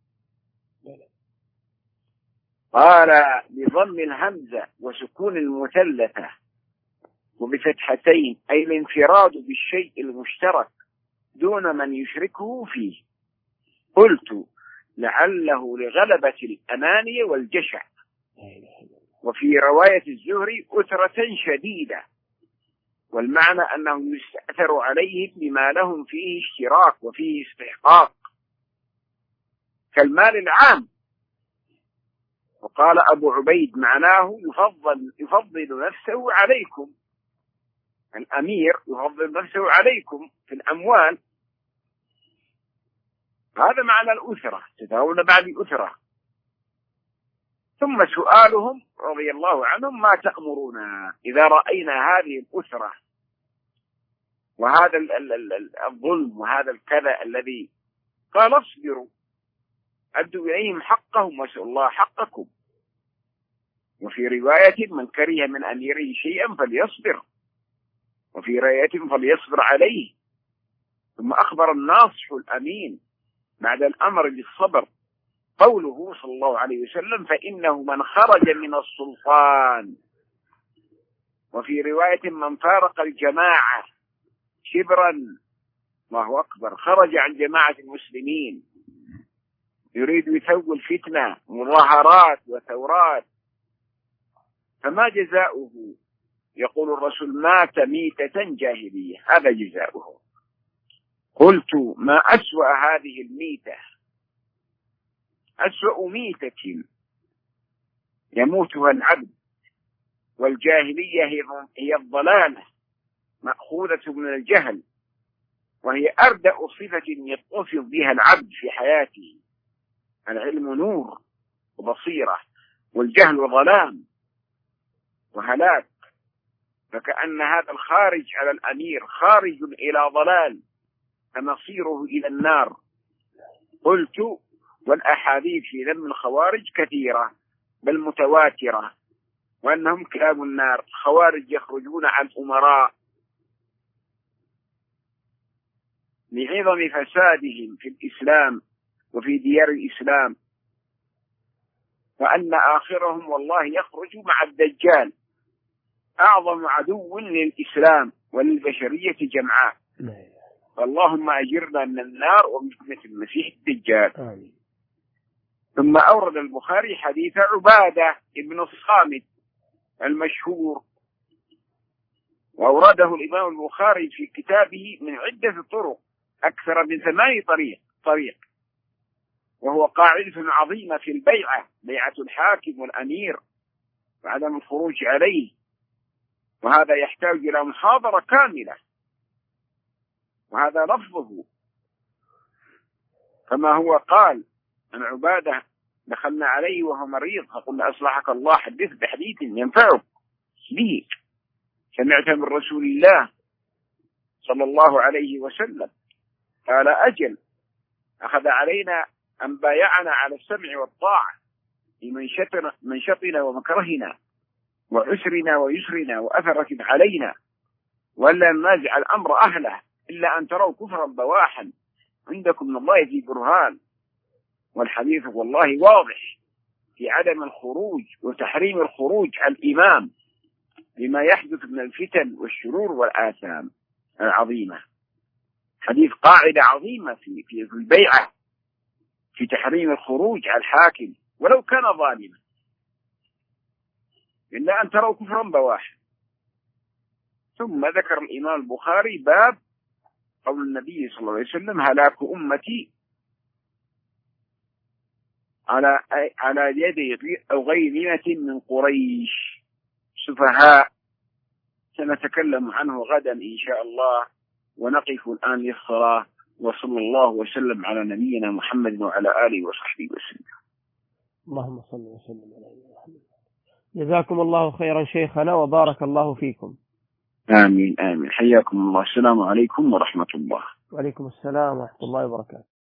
قال بضم الهمزة وسكون المثلثة وبفتحتين، أي الانفراد بالشيء المشترك دون من يشركه فيه. قلت: لعله لغلبة الأنانية والجشع. وفي رواية الزهري: أثرة شديدة، والمعنى أنه يستأثر عليهم بما لهم فيه اشتراك وفيه استحقاق كالمال العام. وقال أبو عبيد: معناه يفضل نفسه عليكم، الأمير يفضل نفسه عليكم في الأموال. هذا معنى الأثرة، تدعون بعد أثرة. ثم سؤالهم رضي الله عنهم: ما تأمرنا إذا رأينا هذه الأثرة وهذا الظلم وهذا الكذا الذي؟ قال: اصبروا، أدوا إليهم حقهم واسألوا الله حقكم. وفي رواية: من كره من أميره شيئا فليصبر، وفي رواية: فليصبر عليه. ثم أخبر الناصح الأمين بعد الأمر بالصبر قوله صلى الله عليه وسلم: فإنه من خرج من السلطان. وفي رواية: من فارق الجماعة شبرا. الله أكبر، خرج عن جماعة المسلمين، يريد يثوي الفتنة، مظاهرات وثورات، فما جزاؤه؟ يقول الرسول: مات ميتة جاهلية، هذا جزاؤه. قلت: ما أسوأ هذه الميتة؟ أسوأ ميتة يموتها العبد، والجاهلية هي الضلالة مأخوذة من الجهل، وهي أردأ صفة يتصف بها العبد في حياته. العلم نور وبصيرة، والجهل ظلام وهلاك، فكأن هذا الخارج على الأمير خارج إلى ضلال فمصيره إلى النار. قلت: والأحاديث في ذم الخوارج كثيرة بل متواترة، وأنهم كلاب النار. خوارج يخرجون عن أمراء لعظم فسادهم في الإسلام وفي ديار الإسلام، وأن آخرهم والله يخرج مع الدجال، أعظم عدو للإسلام وللبشرية جمعاء. اللهم أجرنا من النار ومن فتنة المسيح الدجال. ثم أورد البخاري حديث عبادة ابن الصامت المشهور، وأورده الإمام البخاري في كتابه من عدة طرق، أكثر من 8 طريق، وهو قاعدة عظيمة في البيعة، بيعة الحاكم والأمير وعدم الخروج عليه، وهذا يحتاج إلى محاضرة كاملة، وهذا لفظه. كما هو قال عن عبادة: دخلنا عليه وهو مريض فقلنا: أصلحك الله، حدث بحديث ينفعك به سمعت من رسول الله صلى الله عليه وسلم. قال: أجل. أخذ علينا أن بايعنا على السمع والطاعة في منشطنا ومكرهنا وعسرنا ويسرنا وأثرة علينا، ولا ننازع الأمر أهله إلا أن تروا كفرا بواحا عندكم من الله ذي برهان. والحديث والله واضح في عدم الخروج وتحريم الخروج على الإمام لما يحدث من الفتن والشرور والآثام العظيمة. حديث قاعدة عظيمة في البيعة في تحريم الخروج على الحاكم ولو كان ظالما إلا أن تروا كفرا بواحا. ثم ذكر الإمام البخاري باب قول النبي صلى الله عليه وسلم: هلاك أمتي على يد غيرمة من قريش سفهاء. سنتكلم عنه غدا إن شاء الله، ونقف الآن للصلاة. وصلى الله وسلم على نبينا محمد وعلى آله وصحبه وسلم. اللهم صل وسلم على محمد. جزاكم الله خيرا شيخنا وبارك الله فيكم. آمين آمين. حياكم الله. السلام عليكم ورحمة الله. وعليكم السلام ورحمة الله وبركاته.